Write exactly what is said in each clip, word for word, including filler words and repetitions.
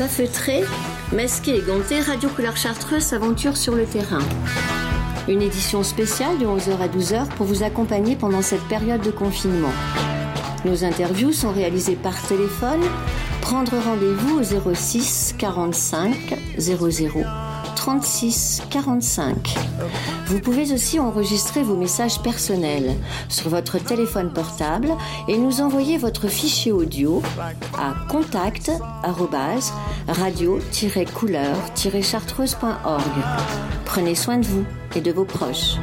pas feutré, masqué et ganté, Radio Couleur Chartreuse s'aventure sur le terrain. Une édition spéciale de onze heures à douze heures pour vous accompagner pendant cette période de confinement. Nos interviews sont réalisées par téléphone. Prendre rendez-vous au zéro six quarante-cinq zéro zéro trente-six quarante-cinq. Vous pouvez aussi enregistrer vos messages personnels sur votre téléphone portable et nous envoyer votre fichier audio à contact arobase radio tiret couleur tiret chartreuse point org. Prenez soin de vous et de vos proches.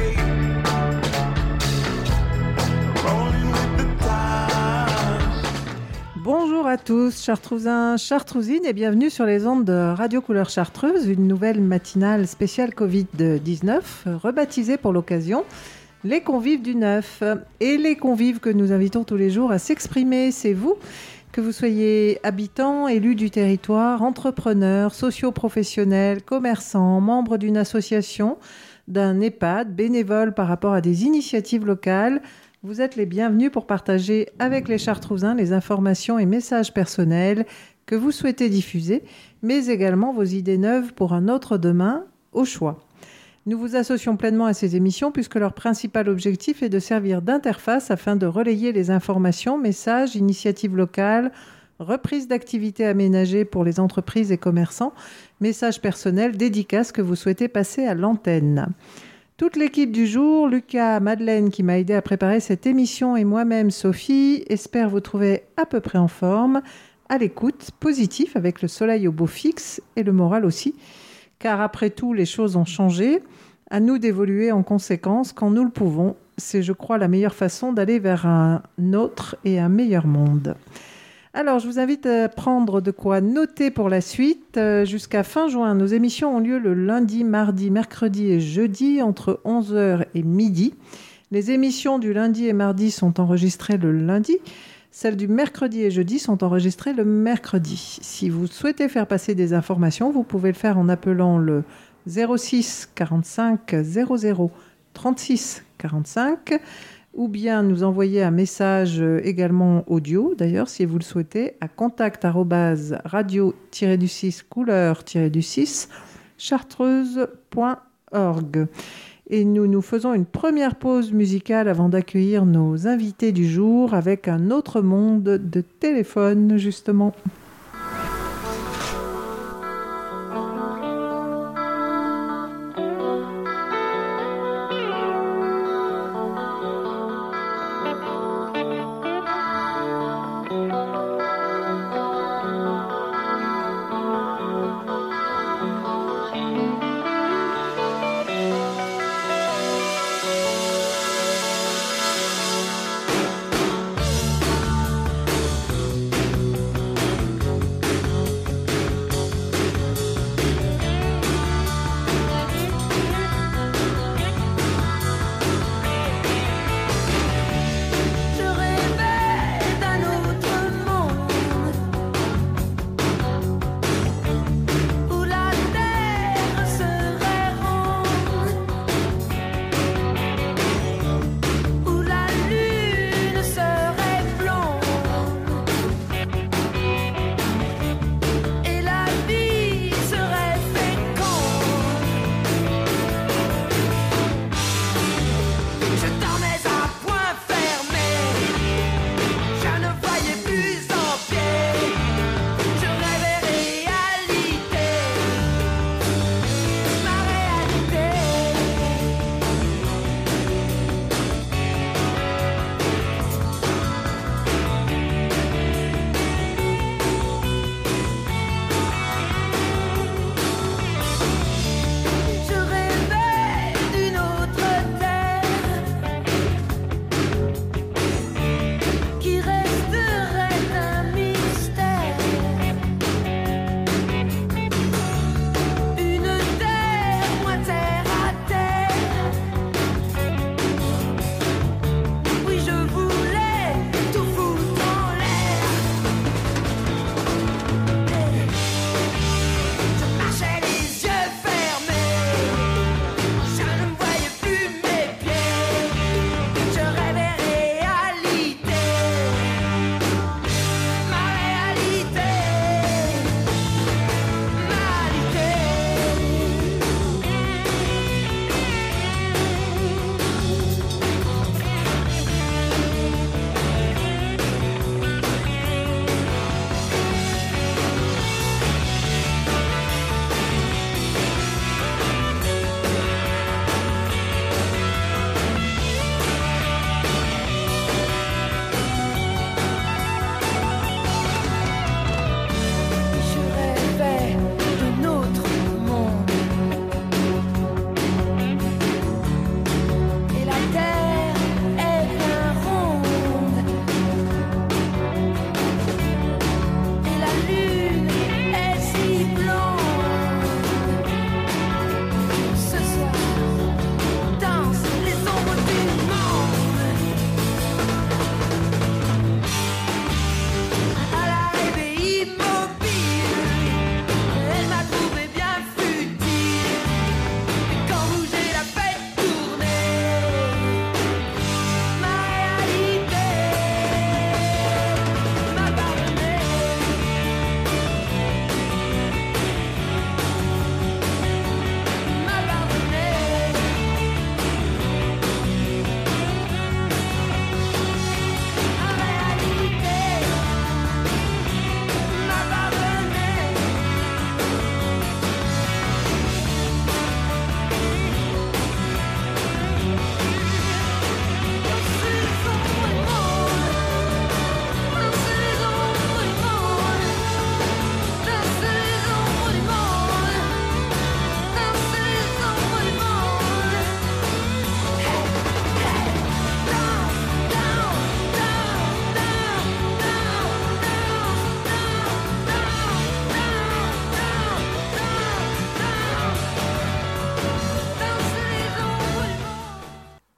Bonjour à tous, Chartrousins, Chartrousines, et bienvenue sur les ondes de Radio Couleur Chartreuse, une nouvelle matinale spéciale covid dix-neuf, rebaptisée pour l'occasion Les Convives du Neuf. Et les convives que nous invitons tous les jours à s'exprimer, c'est vous, que vous soyez habitants, élus du territoire, entrepreneurs, socio-professionnels, commerçants, membres d'une association, d'un EHPAD, bénévoles par rapport à des initiatives locales. Vous êtes les bienvenus pour partager avec les Chartrousins les informations et messages personnels que vous souhaitez diffuser, mais également vos idées neuves pour un autre demain, au choix. Nous vous associons pleinement à ces émissions puisque leur principal objectif est de servir d'interface afin de relayer les informations, messages, initiatives locales, reprises d'activités aménagées pour les entreprises et commerçants, messages personnels, dédicaces que vous souhaitez passer à l'antenne. Toute l'équipe du jour, Lucas, Madeleine qui m'a aidé à préparer cette émission et moi-même, Sophie, espère vous trouver à peu près en forme, à l'écoute, positif avec le soleil au beau fixe et le moral aussi. Car après tout, les choses ont changé. À nous d'évoluer en conséquence quand nous le pouvons. C'est, je crois, la meilleure façon d'aller vers un autre et un meilleur monde. Alors, je vous invite à prendre de quoi noter pour la suite. Euh, jusqu'à fin juin, nos émissions ont lieu le lundi, mardi, mercredi et jeudi entre onze heures et midi. Les émissions du lundi et mardi sont enregistrées le lundi. Celles du mercredi et jeudi sont enregistrées le mercredi. Si vous souhaitez faire passer des informations, vous pouvez le faire en appelant le zéro six quarante-cinq zéro zéro trente-six quarante-cinq ou bien nous envoyer un message également audio, d'ailleurs, si vous le souhaitez, à contact arobase radio tiret du six couleur tiret du six chartreuse point org. Et nous nous faisons une première pause musicale avant d'accueillir nos invités du jour avec un autre monde de téléphone, justement.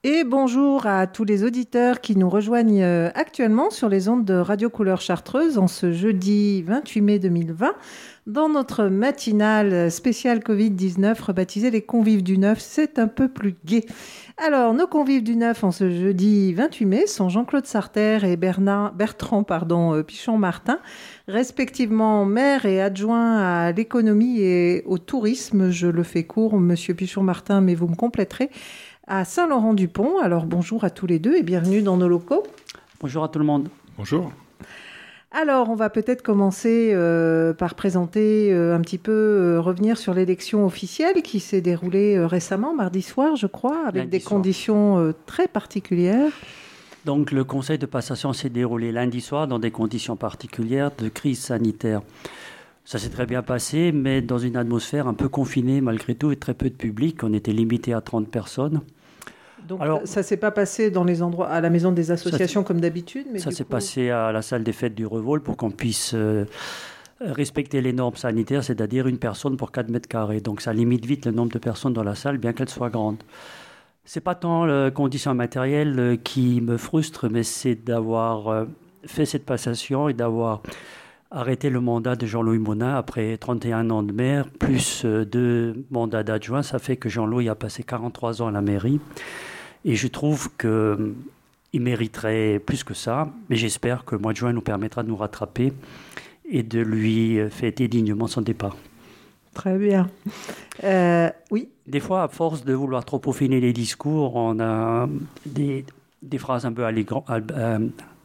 Et bonjour à tous les auditeurs qui nous rejoignent actuellement sur les ondes de Radio Couleur Chartreuse en ce jeudi vingt-huit mai deux mille vingt dans notre matinale spéciale covid dix-neuf rebaptisée Les Convives du Neuf. C'est un peu plus gai. Alors, nos convives du Neuf en ce jeudi vingt-huit mai sont Jean-Claude Sarter et Bernard, Bertrand pardon, Pichon-Martin, respectivement maire et adjoint à l'économie et au tourisme. Je le fais court, monsieur Pichon-Martin, mais vous me compléterez, à Saint-Laurent-du-Pont. Alors, bonjour à tous les deux et bienvenue dans nos locaux. Bonjour à tout le monde. Bonjour. Alors, on va peut-être commencer euh, par présenter euh, un petit peu, euh, revenir sur l'élection officielle qui s'est déroulée euh, récemment, mardi soir, je crois, avec lundi des soir. conditions euh, très particulières. Donc, le conseil de passation s'est déroulé lundi soir dans des conditions particulières de crise sanitaire. Ça s'est très bien passé, mais dans une atmosphère un peu confinée malgré tout et très peu de public. On était limité à trente personnes. Donc, Alors, ça ne s'est pas passé dans les endroits, à la maison des associations comme d'habitude, mais Ça du s'est coup... passé à la salle des fêtes du Revol pour qu'on puisse euh, respecter les normes sanitaires, c'est-à-dire une personne pour quatre mètres carrés. Donc, ça limite vite le nombre de personnes dans la salle, bien qu'elle soit grande. C'est pas tant les conditions matérielles euh, qui me frustrent, mais c'est d'avoir euh, fait cette passation et d'avoir arrêté le mandat de Jean-Louis Monin après trente et un ans de maire, plus euh, deux mandats d'adjoint. Ça fait que Jean-Louis a passé quarante-trois ans à la mairie. Et je trouve qu'il mériterait plus que ça. Mais j'espère que le mois de juin nous permettra de nous rattraper et de lui fêter dignement son départ. Très bien. Euh, oui. Des fois, à force de vouloir trop peaufiner les discours, on a des, des phrases un peu, allégran, euh,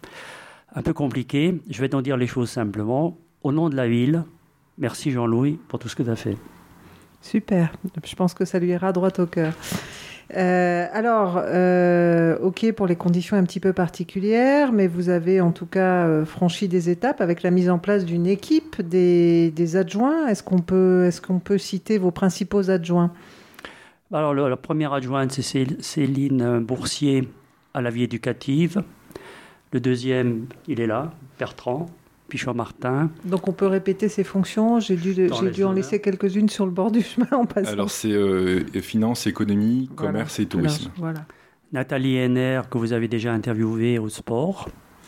un peu compliquées. Je vais donc dire les choses simplement. Au nom de la ville, merci Jean-Louis pour tout ce que tu as fait. Super. Je pense que ça lui ira droit au cœur. Euh, alors, euh, ok pour les conditions un petit peu particulières, mais vous avez en tout cas euh, franchi des étapes avec la mise en place d'une équipe des, des adjoints. Est-ce qu'on peut, est-ce qu'on peut citer vos principaux adjoints ? Alors, le, la première adjointe, c'est Céline Boursier à la vie éducative. Le deuxième, il est là, Bertrand Pichon-Martin. Donc on peut répéter ses fonctions. J'ai dû, j'ai dû en laisser quelques-unes sur le bord du chemin en passant. Alors c'est euh, finance, économie, voilà, commerce et tourisme. Voilà, voilà. Nathalie Henner, que vous avez déjà interviewée au sport.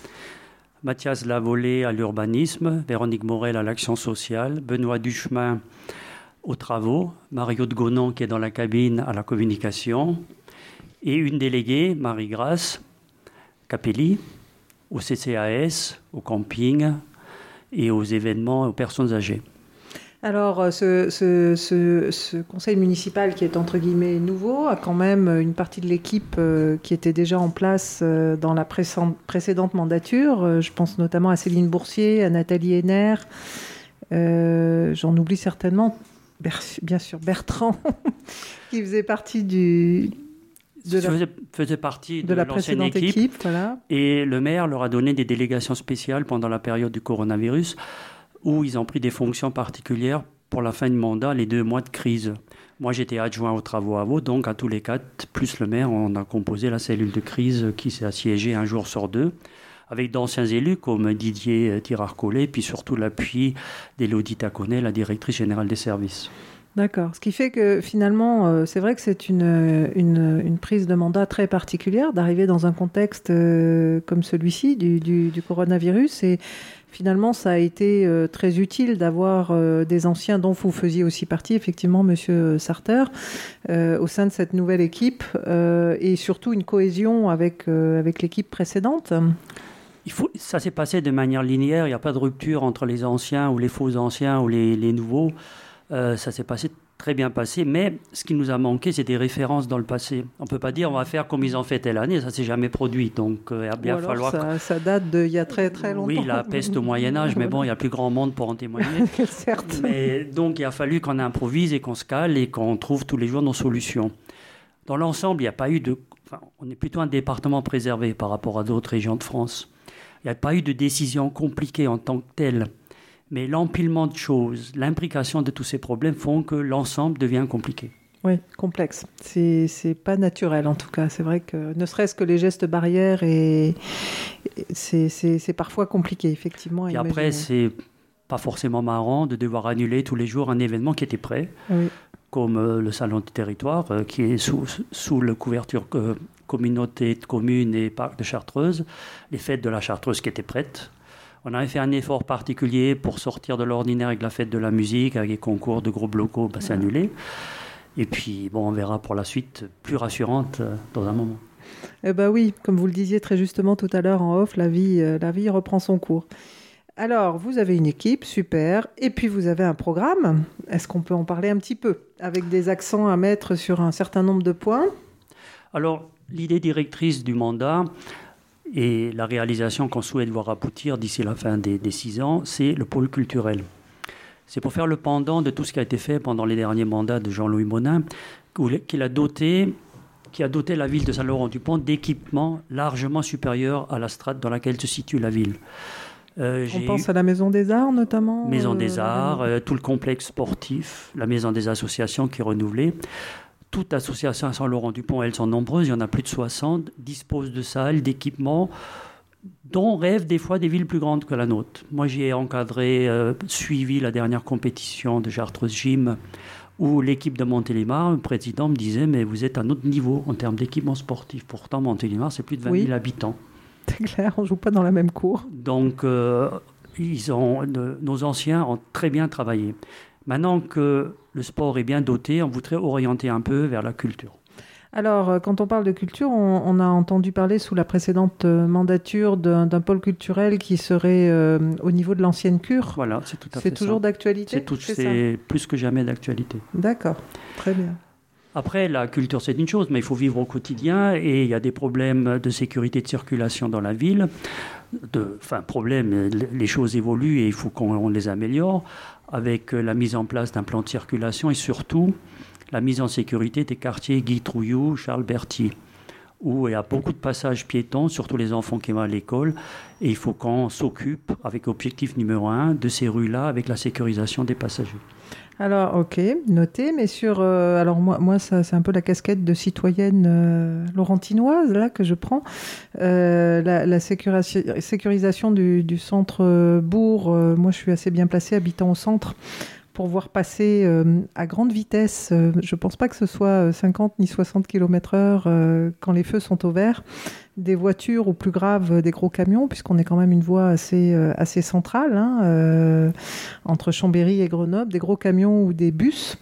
Mathias Lavolée à l'urbanisme. Véronique Morel à l'action sociale. Benoît Duchemin aux travaux. Mario de Gonan qui est dans la cabine à la communication. Et une déléguée, Marie-Grace Capelli, au C C A S, au camping et aux événements aux personnes âgées. Alors, ce, ce, ce, ce conseil municipal qui est entre guillemets nouveau a quand même une partie de l'équipe euh, qui était déjà en place euh, dans la précédente mandature. Euh, je pense notamment à Céline Boursier, à Nathalie Henner. Euh, J'en oublie certainement, bien sûr, Bertrand, qui faisait partie du... De la, faisait, faisait partie de, de la l'ancienne équipe, équipe voilà. Et le maire leur a donné des délégations spéciales pendant la période du coronavirus où ils ont pris des fonctions particulières pour la fin du mandat, les deux mois de crise. Moi, j'étais adjoint aux travaux à Vaud, donc à tous les quatre, plus le maire, on a composé la cellule de crise qui s'est assiégée un jour sur deux, avec d'anciens élus comme Didier Tirard-Collet, puis surtout l'appui d'Élodie Taconnet, la directrice générale des services. D'accord. Ce qui fait que finalement, euh, c'est vrai que c'est une, une, une prise de mandat très particulière d'arriver dans un contexte euh, comme celui-ci du, du, du coronavirus. Et finalement, ça a été euh, très utile d'avoir euh, des anciens dont vous faisiez aussi partie, effectivement, Monsieur Sarter, euh, au sein de cette nouvelle équipe euh, et surtout une cohésion avec, euh, avec l'équipe précédente. Il faut, ça s'est passé de manière linéaire. Il n'y a pas de rupture entre les anciens ou les faux anciens ou les, les nouveaux. Euh, ça s'est passé très bien passé, mais ce qui nous a manqué, c'est des références dans le passé. On ne peut pas dire on va faire comme ils ont fait telle année, ça ne s'est jamais produit. Donc, euh, il va bien falloir... Ça, ça date d'il y a très très longtemps. Oui, la peste au Moyen-Âge, mais bon, il y a plus grand monde pour en témoigner. Certes. Mais, donc, il a fallu qu'on improvise et qu'on se cale et qu'on trouve tous les jours nos solutions. Dans l'ensemble, il n'y a pas eu de... Enfin, on est plutôt un département préservé par rapport à d'autres régions de France. Il n'y a pas eu de décision compliquée en tant que telle. Mais l'empilement de choses, l'imbrication de tous ces problèmes font que l'ensemble devient compliqué. Oui, complexe. C'est, c'est pas naturel en tout cas. C'est vrai que ne serait-ce que les gestes barrières, et, c'est, c'est, c'est parfois compliqué, effectivement. Et après, c'est pas forcément marrant de devoir annuler tous les jours un événement qui était prêt, oui. comme euh, le Salon du Territoire, euh, qui est sous, sous la couverture euh, communautés de communes et parcs de Chartreuse, les fêtes de la Chartreuse qui étaient prêtes. On avait fait un effort particulier pour sortir de l'ordinaire avec la fête de la musique, avec les concours de groupes locaux, ben, c'est annulé. Et puis, bon, on verra pour la suite, plus rassurante euh, dans un moment. Eh ben oui, comme vous le disiez très justement tout à l'heure en off, la vie, euh, la vie reprend son cours. Alors, vous avez une équipe, super, et puis vous avez un programme. Est-ce qu'on peut en parler un petit peu, avec des accents à mettre sur un certain nombre de points ? Alors, l'idée directrice du mandat et la réalisation qu'on souhaite voir aboutir d'ici la fin des, des six ans, c'est le pôle culturel. C'est pour faire le pendant de tout ce qui a été fait pendant les derniers mandats de Jean-Louis Monin, qu'il a doté, qui a doté la ville de Saint-Laurent-du-Pont d'équipements largement supérieurs à la strate dans laquelle se situe la ville. Euh, On pense à la Maison des Arts notamment. Maison des Arts, euh, tout le complexe sportif, la Maison des Associations qui est renouvelée. Toute association à Saint-Laurent-du-Pont, elles sont nombreuses, il y en a plus de soixante, disposent de salles, d'équipements, dont rêvent des fois des villes plus grandes que la nôtre. Moi, j'ai encadré, euh, suivi la dernière compétition de Chartreuse Gym, où l'équipe de Montélimar, le président me disait « mais vous êtes à notre niveau en termes d'équipements sportifs ». Pourtant, Montélimar, c'est plus de vingt mille oui. habitants. C'est clair, on ne joue pas dans la même cour. Donc, euh, ils ont, de, nos anciens ont très bien travaillé. Maintenant que le sport est bien doté, on voudrait orienter un peu vers la culture. Alors, quand on parle de culture, on, on a entendu parler sous la précédente mandature d'un, d'un pôle culturel qui serait euh, au niveau de l'ancienne cure. Voilà, c'est tout à c'est fait toujours ça. d'actualité. C'est, tout, c'est, c'est plus que jamais d'actualité. D'accord, très bien. Après, la culture, c'est une chose, mais il faut vivre au quotidien et il y a des problèmes de sécurité de circulation dans la ville. De, enfin, problèmes, les choses évoluent et il faut qu'on les améliore avec la mise en place d'un plan de circulation et surtout la mise en sécurité des quartiers Guy Trouillou, Charles Berthier, où il y a beaucoup de passages piétons, surtout les enfants qui vont à l'école, et il faut qu'on s'occupe, avec objectif numéro un, de ces rues-là, avec la sécurisation des passagers. Alors, ok, noté, mais sur... Euh, alors, moi, moi ça, c'est un peu la casquette de citoyenne euh, laurentinoise, là, que je prends. Euh, la la sécurisation, sécurisation du, du centre-bourg, euh, moi, je suis assez bien placée, habitant au centre, pour voir passer euh, à grande vitesse, euh, je ne pense pas que ce soit cinquante ni soixante kilomètres heure euh, quand les feux sont au vert, des voitures ou plus grave des gros camions, puisqu'on est quand même une voie assez, euh, assez centrale, hein, euh, entre Chambéry et Grenoble, des gros camions ou des bus.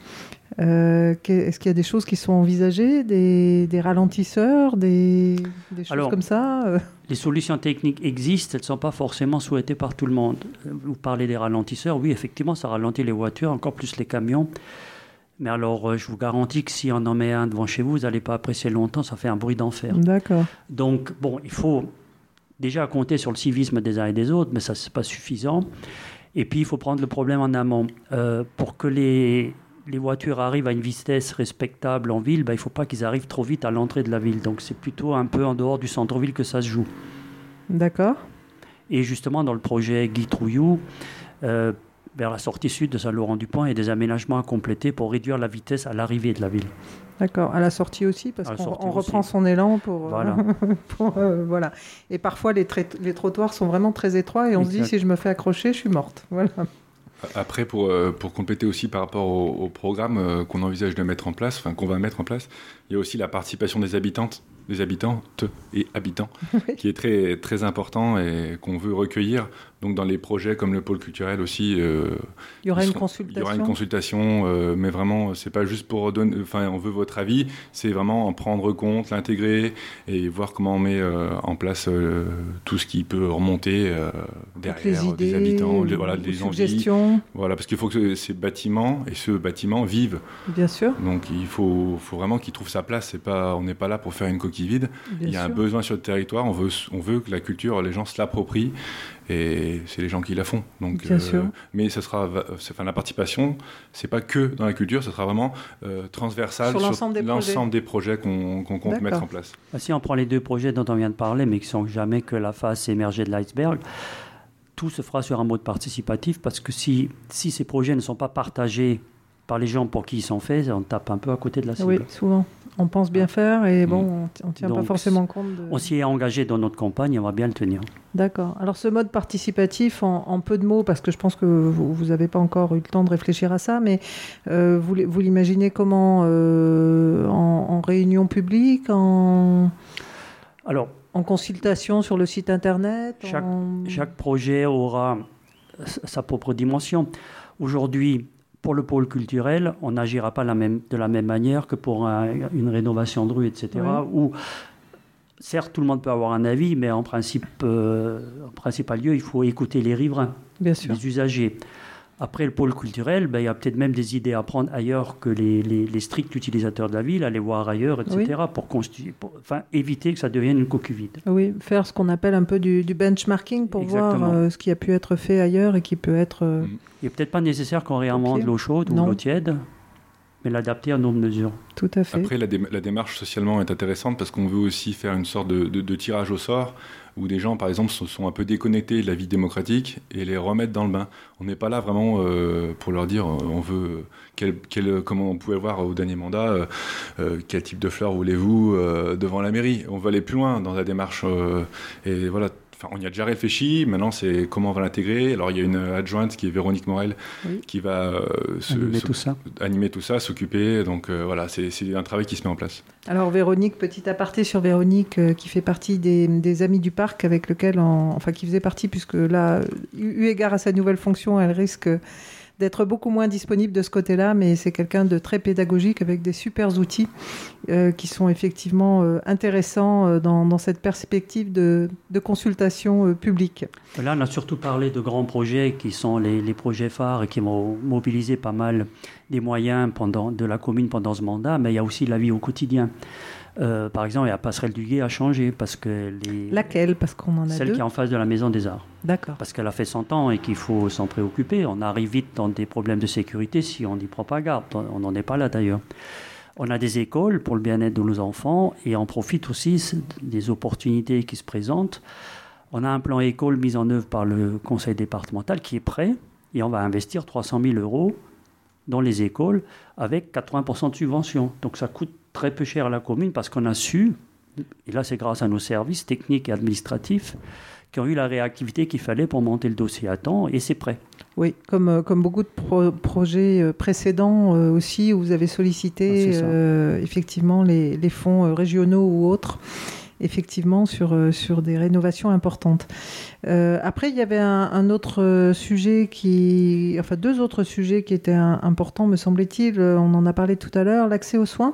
Euh, est-ce qu'il y a des choses qui sont envisagées, des, des ralentisseurs, des, des choses Alors, comme ça euh... Les solutions techniques existent, elles ne sont pas forcément souhaitées par tout le monde. Vous parlez des ralentisseurs, oui, effectivement, ça ralentit les voitures, encore plus les camions. Mais alors, je vous garantis que si on en met un devant chez vous, vous n'allez pas apprécier longtemps, ça fait un bruit d'enfer. D'accord. Donc, bon, il faut déjà compter sur le civisme des uns et des autres, mais ça, ce n'est pas suffisant. Et puis, il faut prendre le problème en amont. Euh, pour que les... les voitures arrivent à une vitesse respectable en ville, ben, il ne faut pas qu'ils arrivent trop vite à l'entrée de la ville. Donc c'est plutôt un peu en dehors du centre-ville que ça se joue. D'accord. Et justement, dans le projet Guy Trouillou, euh, vers la sortie sud de Saint-Laurent-du-Pont, il y a des aménagements à compléter pour réduire la vitesse à l'arrivée de la ville. D'accord, à la sortie aussi, parce qu'on on reprend son élan pour... Voilà. Euh, pour euh, voilà. Et parfois, les, tra- les trottoirs sont vraiment très étroits et on exact. se dit, si je me fais accrocher, je suis morte. Voilà. Après, pour, pour compléter aussi par rapport au, au programme qu'on envisage de mettre en place, enfin qu'on va mettre en place, il y a aussi la participation des habitantes, des habitantes et habitants, oui. qui est très, très important et qu'on veut recueillir. Donc dans les projets comme le pôle culturel aussi, euh, il y aura une sont, consultation. Il y aura une consultation, euh, mais vraiment, c'est pas juste pour donner, enfin, on veut votre avis, c'est vraiment en prendre compte, l'intégrer et voir comment on met euh, en place euh, tout ce qui peut remonter euh, derrière idées, des habitants, les, voilà, des envies. Voilà, parce qu'il faut que ces bâtiments et ce bâtiment vivent. Bien sûr. Donc il faut, faut vraiment qu'il trouve sa place. C'est pas, on n'est pas là pour faire une coquille vide. Bien il y a sûr. Un besoin sur le territoire. On veut, on veut que la culture, les gens se l'approprient. Et c'est les gens qui la font. Donc, Bien euh, sûr. Mais ce sera, enfin, la participation, c'est pas que dans la culture, ce sera vraiment euh, transversal sur l'ensemble, sur des, l'ensemble projets. des projets qu'on, qu'on compte D'accord. mettre en place. Si on prend les deux projets dont on vient de parler, mais qui ne sont jamais que la face émergée de l'iceberg, tout se fera sur un mode participatif, parce que si, si ces projets ne sont pas partagés par les gens pour qui ils sont faits, on tape un peu à côté de la cible. Oui, souvent. On pense bien faire et bon, on ne tient Donc, pas forcément compte de... On s'y est engagé dans notre campagne et on va bien le tenir. D'accord. Alors ce mode participatif, en, en peu de mots, parce que je pense que vous n'avez pas encore eu le temps de réfléchir à ça, mais euh, vous, vous l'imaginez comment euh, en, en réunion publique, en, Alors, en consultation sur le site internet chaque, en... chaque projet aura sa propre dimension. Aujourd'hui, pour le pôle culturel, on n'agira pas la même, de la même manière que pour un, une rénovation de rue, et cetera. Oui. Où, certes, tout le monde peut avoir un avis, mais en principe, euh, en principal lieu, il faut écouter les riverains, Bien sûr. les usagers. Après, le pôle culturel, ben, il y a peut-être même des idées à prendre ailleurs que les, les, les stricts utilisateurs de la ville, aller voir ailleurs, et cetera, oui. pour, constitu- pour enfin, éviter que ça devienne une coquille vide. Oui, faire ce qu'on appelle un peu du, du benchmarking pour Exactement. voir euh, ce qui a pu être fait ailleurs et qui peut être... Euh... Il n'est peut-être pas nécessaire qu'on réinvente okay. l'eau chaude non. ou l'eau tiède, mais l'adapter à nos mesures. Tout à fait. Après, la, dé- la démarche socialement est intéressante parce qu'on veut aussi faire une sorte de, de, de tirage au sort où des gens, par exemple, se sont un peu déconnectés de la vie démocratique et les remettre dans le bain. On n'est pas là vraiment euh, pour leur dire, euh, on veut, quel, quel, comment on pouvait voir au dernier mandat, euh, euh, quel type de fleurs voulez-vous euh, devant la mairie. On veut aller plus loin dans la démarche euh, et voilà. Enfin, on y a déjà réfléchi, maintenant c'est comment on va l'intégrer. Alors il y a une adjointe qui est Véronique Morel oui. qui va euh, se, animer, se, tout ça. animer tout ça, s'occuper. Donc euh, voilà, c'est, c'est un travail qui se met en place. Alors Véronique, petit aparté sur Véronique euh, qui fait partie des, des Amis du Parc avec lequel, on, enfin qui faisait partie puisque là, eu égard à sa nouvelle fonction, elle risque d'être beaucoup moins disponible de ce côté-là, mais c'est quelqu'un de très pédagogique avec des super outils euh, qui sont effectivement euh, intéressants euh, dans, dans cette perspective de, de consultation euh, publique. Là, on a surtout parlé de grands projets qui sont les, les projets phares et qui vont mobiliser pas mal des moyens pendant, de la commune pendant ce mandat, mais il y a aussi la vie au quotidien. Euh, par exemple, la passerelle du Gué a changé parce que les... Laquelle ? Parce qu'on en a Celle deux. qui est en face de la Maison des Arts. D'accord. Parce qu'elle a fait cent ans et qu'il faut s'en préoccuper. On arrive vite dans des problèmes de sécurité si on n'y prend pas garde. On n'en est pas là d'ailleurs. On a des écoles pour le bien-être de nos enfants et on profite aussi des opportunités qui se présentent. On a un plan école mis en œuvre par le conseil départemental qui est prêt et on va investir trois cent mille euros dans les écoles avec quatre-vingts pour cent de subvention. Donc ça coûte très peu cher à la commune parce qu'on a su, et là c'est grâce à nos services techniques et administratifs, qui ont eu la réactivité qu'il fallait pour monter le dossier à temps, et c'est prêt. Oui, comme, comme beaucoup de pro- projets précédents euh, aussi, où vous avez sollicité ah, euh, effectivement les, les fonds régionaux ou autres, effectivement sur, sur des rénovations importantes. Euh, après, il y avait un, un autre sujet qui... Enfin, deux autres sujets qui étaient un, importants, me semblait-il. On en a parlé tout à l'heure, l'accès aux soins.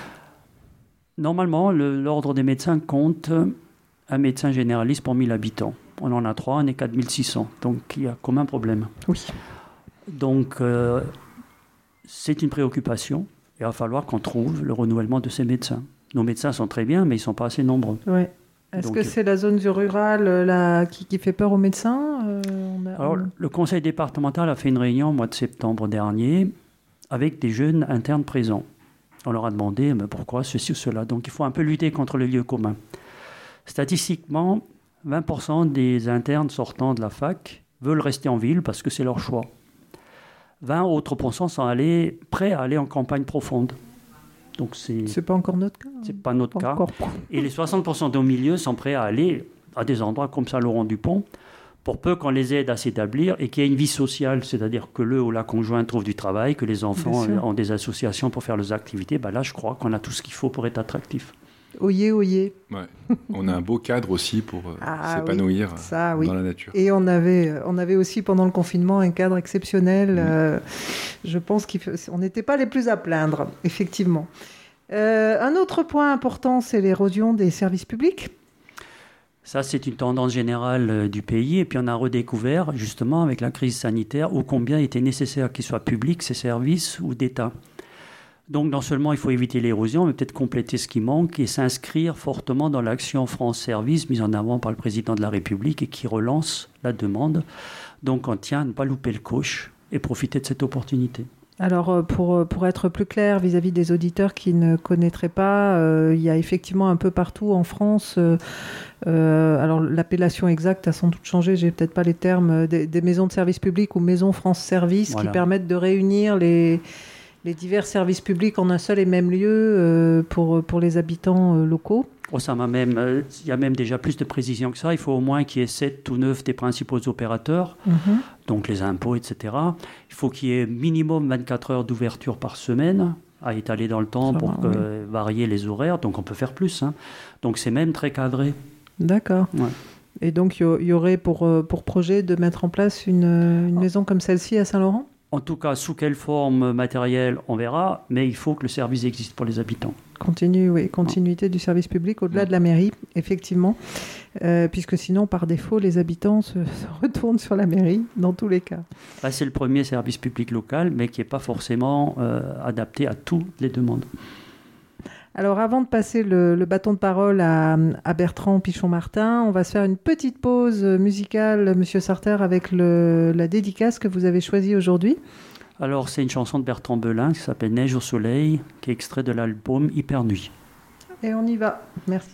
Normalement, le, l'ordre des médecins compte un médecin généraliste pour mille habitants. On en a trois, on est quatre mille six cents. Donc, il y a comme un problème. Oui. Donc, euh, c'est une préoccupation. Il va falloir qu'on trouve le renouvellement de ces médecins. Nos médecins sont très bien, mais ils ne sont pas assez nombreux. Oui. Est-ce Donc, que c'est la zone rurale là, qui, qui fait peur aux médecins euh, on a... Alors, le conseil départemental a fait une réunion au mois de septembre dernier avec des jeunes internes présents. On leur a demandé mais pourquoi ceci ou cela. Donc, il faut un peu lutter contre le lieu commun. Statistiquement, vingt pour cent des internes sortant de la fac veulent rester en ville parce que c'est leur choix. vingt autres pourcents sont allés, prêts à aller en campagne profonde. Donc c'est, c'est pas encore notre cas. C'est pas notre pas cas. Encore. Et les soixante pour cent au milieu sont prêts à aller à des endroits comme Saint-Laurent-du-Pont pour peu qu'on les aide à s'établir et qu'il y ait une vie sociale, c'est-à-dire que le ou la conjointe trouve du travail, que les enfants ont des associations pour faire leurs activités. Ben là, je crois qu'on a tout ce qu'il faut pour être attractif. Oyez, oyez. Ouais. On a un beau cadre aussi pour euh, ah, s'épanouir oui, ça, oui. dans la nature. Et on avait, on avait aussi pendant le confinement un cadre exceptionnel. Mmh. Euh, je pense qu'on n'était pas les plus à plaindre, effectivement. Euh, un autre point important, c'est l'érosion des services publics. Ça, c'est une tendance générale euh, du pays. Et puis, on a redécouvert, justement, avec la crise sanitaire, ô combien il était nécessaire qu'ils soient publics, ces services, ou d'État. Donc, non seulement il faut éviter l'érosion, mais peut-être compléter ce qui manque et s'inscrire fortement dans l'action France Service mise en avant par le président de la République et qui relance la demande. Donc, on tient à ne pas louper le coche et profiter de cette opportunité. Alors, pour, pour être plus clair vis-à-vis des auditeurs qui ne connaîtraient pas, euh, il y a effectivement un peu partout en France, euh, euh, alors l'appellation exacte a sans doute changé, j'ai peut-être pas les termes, des, des maisons de services publics ou maisons France Service voilà. qui permettent de réunir les... les divers services publics en un seul et même lieu euh, pour, pour les habitants euh, locaux. Oh, ça m'a même, euh, il y a même déjà plus de précision que ça. Il faut au moins qu'il y ait sept ou neuf des principaux opérateurs, mm-hmm. donc les impôts, et cetera. Il faut qu'il y ait minimum vingt-quatre heures d'ouverture par semaine à étaler dans le temps ça pour va, que, oui. varier les horaires. Donc on peut faire plus. Hein. Donc c'est même très cadré. D'accord. Ouais. Et donc il y aurait pour, pour projet de mettre en place une, une maison comme celle-ci à Saint-Laurent ? En tout cas, sous quelle forme matérielle, on verra, mais il faut que le service existe pour les habitants. Continue, oui, continuité du service public au-delà de la mairie, effectivement, euh, puisque sinon, par défaut, les habitants se, se retournent sur la mairie, dans tous les cas. Bah, c'est le premier service public local, mais qui n'est pas forcément euh, adapté à toutes les demandes. Alors, avant de passer le, le bâton de parole à, à Bertrand Pichon-Martin, on va se faire une petite pause musicale, Monsieur Sarter, avec le, la dédicace que vous avez choisie aujourd'hui. Alors, c'est une chanson de Bertrand Belin qui s'appelle « Neige au soleil », qui est extrait de l'album « Hyper Nuit ». Et on y va. Merci.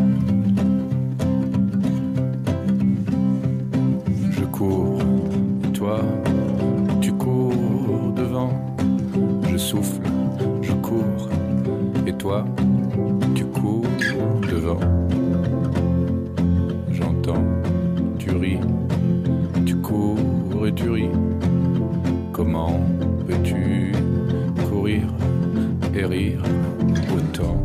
Je cours, et toi, tu cours devant. Je souffle, je cours. Et toi, tu cours devant. J'entends, tu ris, tu cours et tu ris. Comment peux-tu courir et rire autant?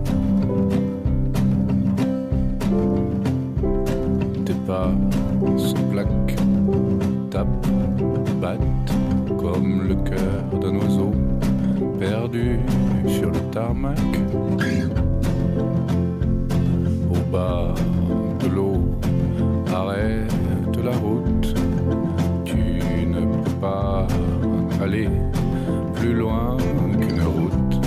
Tes pas se plaquent, tapent, battent comme le cœur d'un oiseau perdu sur le tarmac. Au bas de l'eau, arrête la route. Tu ne peux pas aller plus loin qu'une route.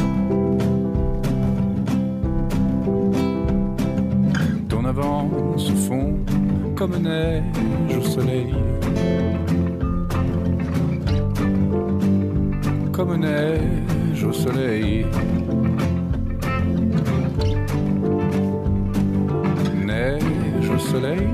Ton avant se fond comme neige au soleil. Comme neige au soleil. Neige au soleil.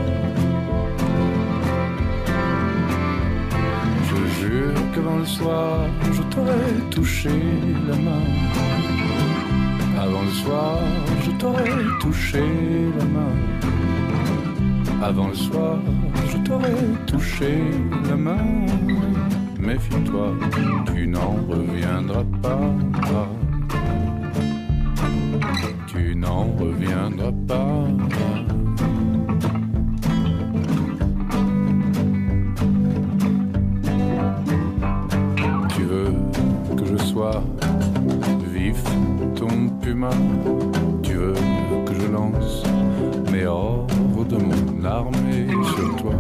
Je jure qu'avant le soir, je t'aurais touché la main. Avant le soir, je t'aurais touché la main. Avant le soir, je t'aurais touché la main. Méfie-toi, tu n'en reviendras pas. Tu n'en reviendras pas. Tu veux que je sois vif, ton puma. Tu veux que je lance mes ordres de mon armée sur toi.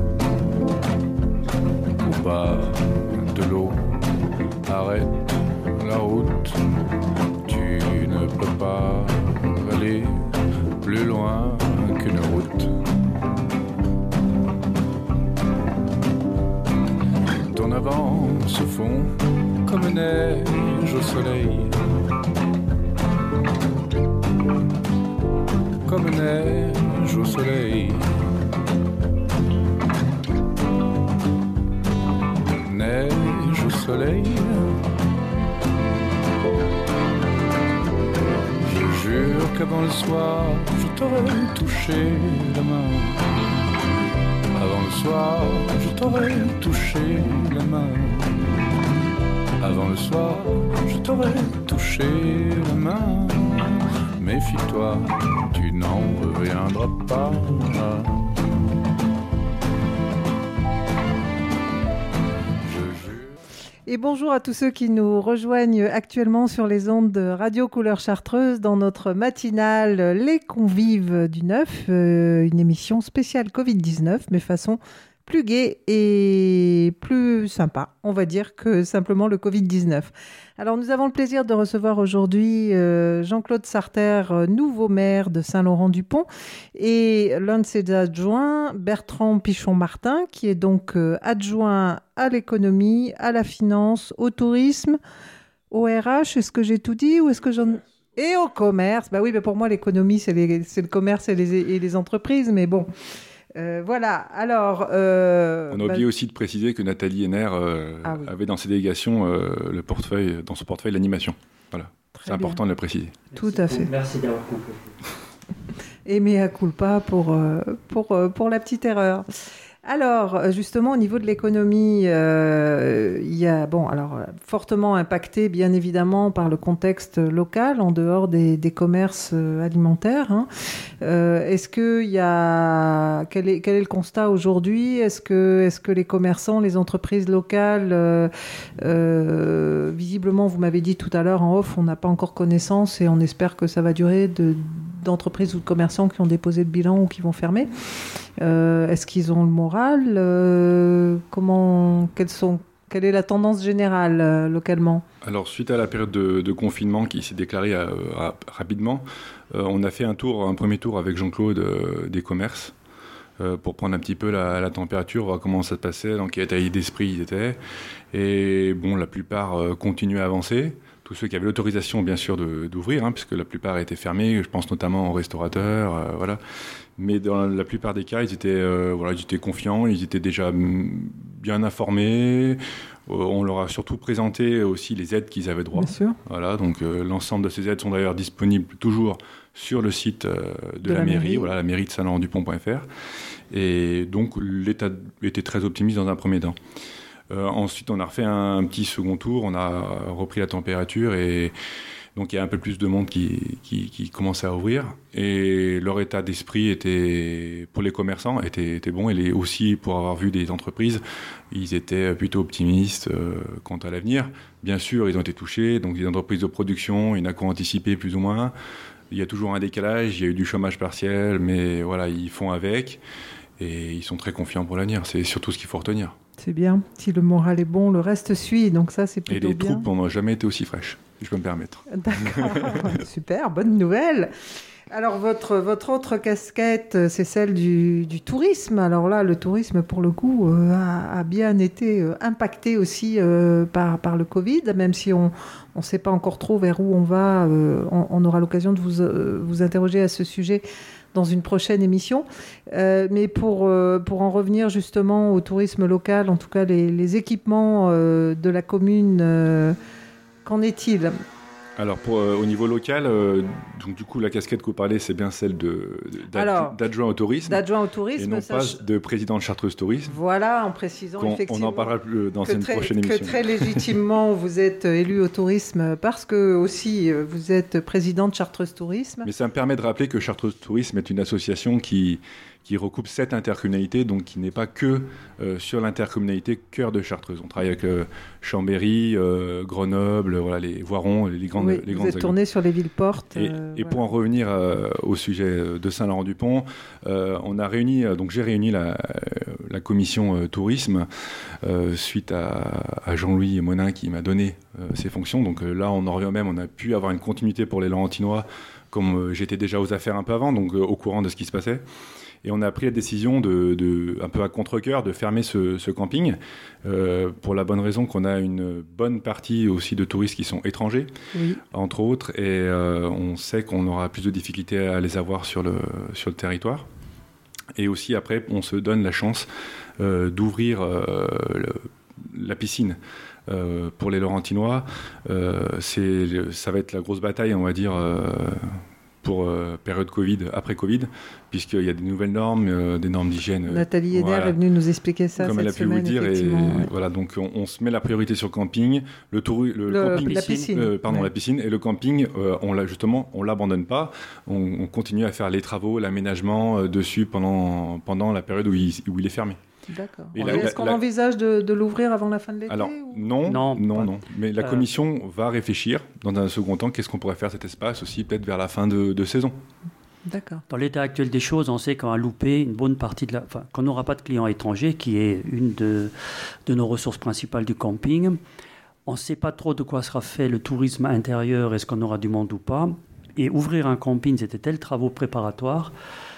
Au bas de l'eau, arrête la route. Tu ne peux pas aller plus loin qu'une route. Ton avant se fond comme neige au soleil. Comme neige au soleil. Neige au soleil. Je jure qu'avant le soir, je t'aurais touché la main. Avant le soir, je t'aurais touché la main. Avant le soir, je t'aurais touché la main. Méfie-toi, tu n'en reviendras pas. Et bonjour à tous ceux qui nous rejoignent actuellement sur les ondes de Radio Couleur Chartreuse dans notre matinale Les Convives du neuf, euh, une émission spéciale covid dix-neuf, mais façon plus gaie et plus sympa, on va dire, que simplement le covid dix-neuf. Alors nous avons le plaisir de recevoir aujourd'hui euh, Jean-Claude Sarter, euh, nouveau maire de Saint-Laurent-du-Pont, et l'un de ses adjoints, Bertrand Pichon-Martin, qui est donc euh, adjoint à l'économie, à la finance, au tourisme, au R H. Est-ce que j'ai tout dit ou est-ce que j'en... Et au commerce. Bah oui, mais pour moi l'économie c'est, les, c'est le commerce et les, et les entreprises, mais bon... Euh, voilà, alors... Euh, On a oublié bah... aussi de préciser que Nathalie Henner euh, ah, oui. avait dans ses délégations euh, le portefeuille, dans son portefeuille l'animation. Voilà. Très C'est bien. Important de le préciser. Tout à fait. Merci d'avoir compris. Et mea culpa pour, euh, pour, euh, pour la petite erreur. Alors, justement, au niveau de l'économie, euh, il y a, bon, alors, fortement impacté, bien évidemment, par le contexte local, en dehors des, des commerces alimentaires. Hein. Euh, est-ce que il y a, quel est, quel est le constat aujourd'hui ? Est-ce que, est-ce que les commerçants, les entreprises locales, euh, euh, visiblement, vous m'avez dit tout à l'heure en off, on n'a pas encore connaissance et on espère que ça va durer de d'entreprises ou de commerçants qui ont déposé le bilan ou qui vont fermer. Euh, est-ce qu'ils ont le moral ? euh, comment, quelles sont, Quelle est la tendance générale euh, localement ? Alors, suite à la période de, de confinement qui s'est déclarée euh, rapidement, euh, on a fait un tour, un premier tour avec Jean-Claude euh, des commerces euh, pour prendre un petit peu la, la température, voir comment ça se passait, dans quel état d'esprit ils étaient. Et bon, la plupart euh, continuaient à avancer. Tous ceux qui avaient l'autorisation, bien sûr, de, d'ouvrir, hein, puisque la plupart étaient fermés. Je pense notamment aux restaurateurs, euh, voilà. Mais dans la plupart des cas, ils étaient, euh, voilà, ils étaient confiants, ils étaient déjà bien informés. Euh, on leur a surtout présenté aussi les aides qu'ils avaient droit. Bien sûr. Voilà, donc euh, l'ensemble de ces aides sont d'ailleurs disponibles toujours sur le site euh, de, de la, la mairie, mairie, voilà, la mairie de Saint-Laurent-du-Pont point F R. Et donc l'État était très optimiste dans un premier temps. Euh, ensuite, on a refait un, un petit second tour, on a repris la température et donc il y a un peu plus de monde qui, qui, qui commençait à ouvrir. Et leur état d'esprit était, pour les commerçants, était, était bon. Et les, aussi, pour avoir vu des entreprises, ils étaient plutôt optimistes euh, quant à l'avenir. Bien sûr, ils ont été touchés, donc les entreprises de production, il y en a qui ont anticipé plus ou moins. Il y a toujours un décalage, il y a eu du chômage partiel, mais voilà, ils font avec. Et ils sont très confiants pour l'avenir, c'est surtout ce qu'il faut retenir. C'est bien, si le moral est bon, le reste suit, donc ça c'est plutôt bien. Et les bien. Troupes n'ont jamais été aussi fraîches, si je peux me permettre. D'accord, super, bonne nouvelle. Alors votre, votre autre casquette, c'est celle du, du tourisme. Alors là, le tourisme, pour le coup, euh, a, a bien été euh, impacté aussi euh, par, par le Covid, même si on ne sait pas encore trop vers où on va. Euh, on, on aura l'occasion de vous, euh, vous interroger à ce sujet dans une prochaine émission. Euh, mais pour, euh, pour en revenir justement au tourisme local, en tout cas les, les équipements euh, de la commune, euh, qu'en est-il ? Alors, pour, euh, au niveau local, euh, donc du coup, la casquette que vous parlez, c'est bien celle de, d'adju- Alors, d'adjoint au tourisme. D'adjoint au tourisme. Et non pas je... de président de Chartreuse Tourisme. Voilà, en précisant effectivement. On en parlera plus dans une très, prochaine émission. Que très légitimement, vous êtes élu au tourisme parce que aussi, vous êtes président de Chartreuse Tourisme. Mais ça me permet de rappeler que Chartreuse Tourisme est une association qui... qui recoupe sept intercommunalités, donc qui n'est pas que euh, sur l'intercommunalité cœur de Chartreuse. On travaille avec euh, Chambéry, euh, Grenoble, voilà, les Voiron, les grandes oui, les vous grandes êtes tourné sur les villes-portes. Et, euh, et voilà. pour en revenir euh, au sujet de Saint-Laurent-du-Pont, euh, on a réuni, donc j'ai réuni la, la commission euh, tourisme euh, suite à, à Jean-Louis Monin qui m'a donné euh, ses fonctions. Donc euh, là, on en revient même, on a pu avoir une continuité pour les Laurentinois, comme euh, j'étais déjà aux affaires un peu avant, donc euh, au courant de ce qui se passait. Et on a pris la décision, de, de, un peu à contre-cœur, de fermer ce, ce camping, euh, pour la bonne raison qu'on a une bonne partie aussi de touristes qui sont étrangers, oui. entre autres, et euh, on sait qu'on aura plus de difficultés à les avoir sur le, sur le territoire. Et aussi, après, on se donne la chance euh, d'ouvrir euh, le, la piscine. Euh, pour les Laurentinois, euh, c'est, ça va être la grosse bataille, on va dire, euh, pour euh, période Covid, après Covid, puisqu'il y a des nouvelles normes, euh, des normes d'hygiène. Nathalie Henner voilà. est venue nous expliquer ça Comme cette elle a pu semaine, vous dire, et ouais. voilà, donc on, on se met la priorité sur le camping, le, tour, le, le camping, la piscine, euh, pardon, ouais. la piscine et le camping, euh, on l'a justement, on l'abandonne pas, on, on continue à faire les travaux, l'aménagement euh, dessus pendant pendant la période où il, où il est fermé. D'accord. Et la, Est-ce qu'on la... envisage de, de l'ouvrir avant la fin de l'été Alors, ou... non, non, non, non. Mais la euh... commission va réfléchir, dans un second temps, qu'est-ce qu'on pourrait faire cet espace aussi, peut-être vers la fin de, de saison. D'accord. Dans l'état actuel des choses, on sait qu'on a loupé une bonne partie de la... Enfin, qu'on n'aura pas de clients étrangers, qui est une de, de nos ressources principales du camping. On ne sait pas trop de quoi sera fait le tourisme intérieur, est-ce qu'on aura du monde ou pas. Et ouvrir un camping, c'était tel travaux préparatoires.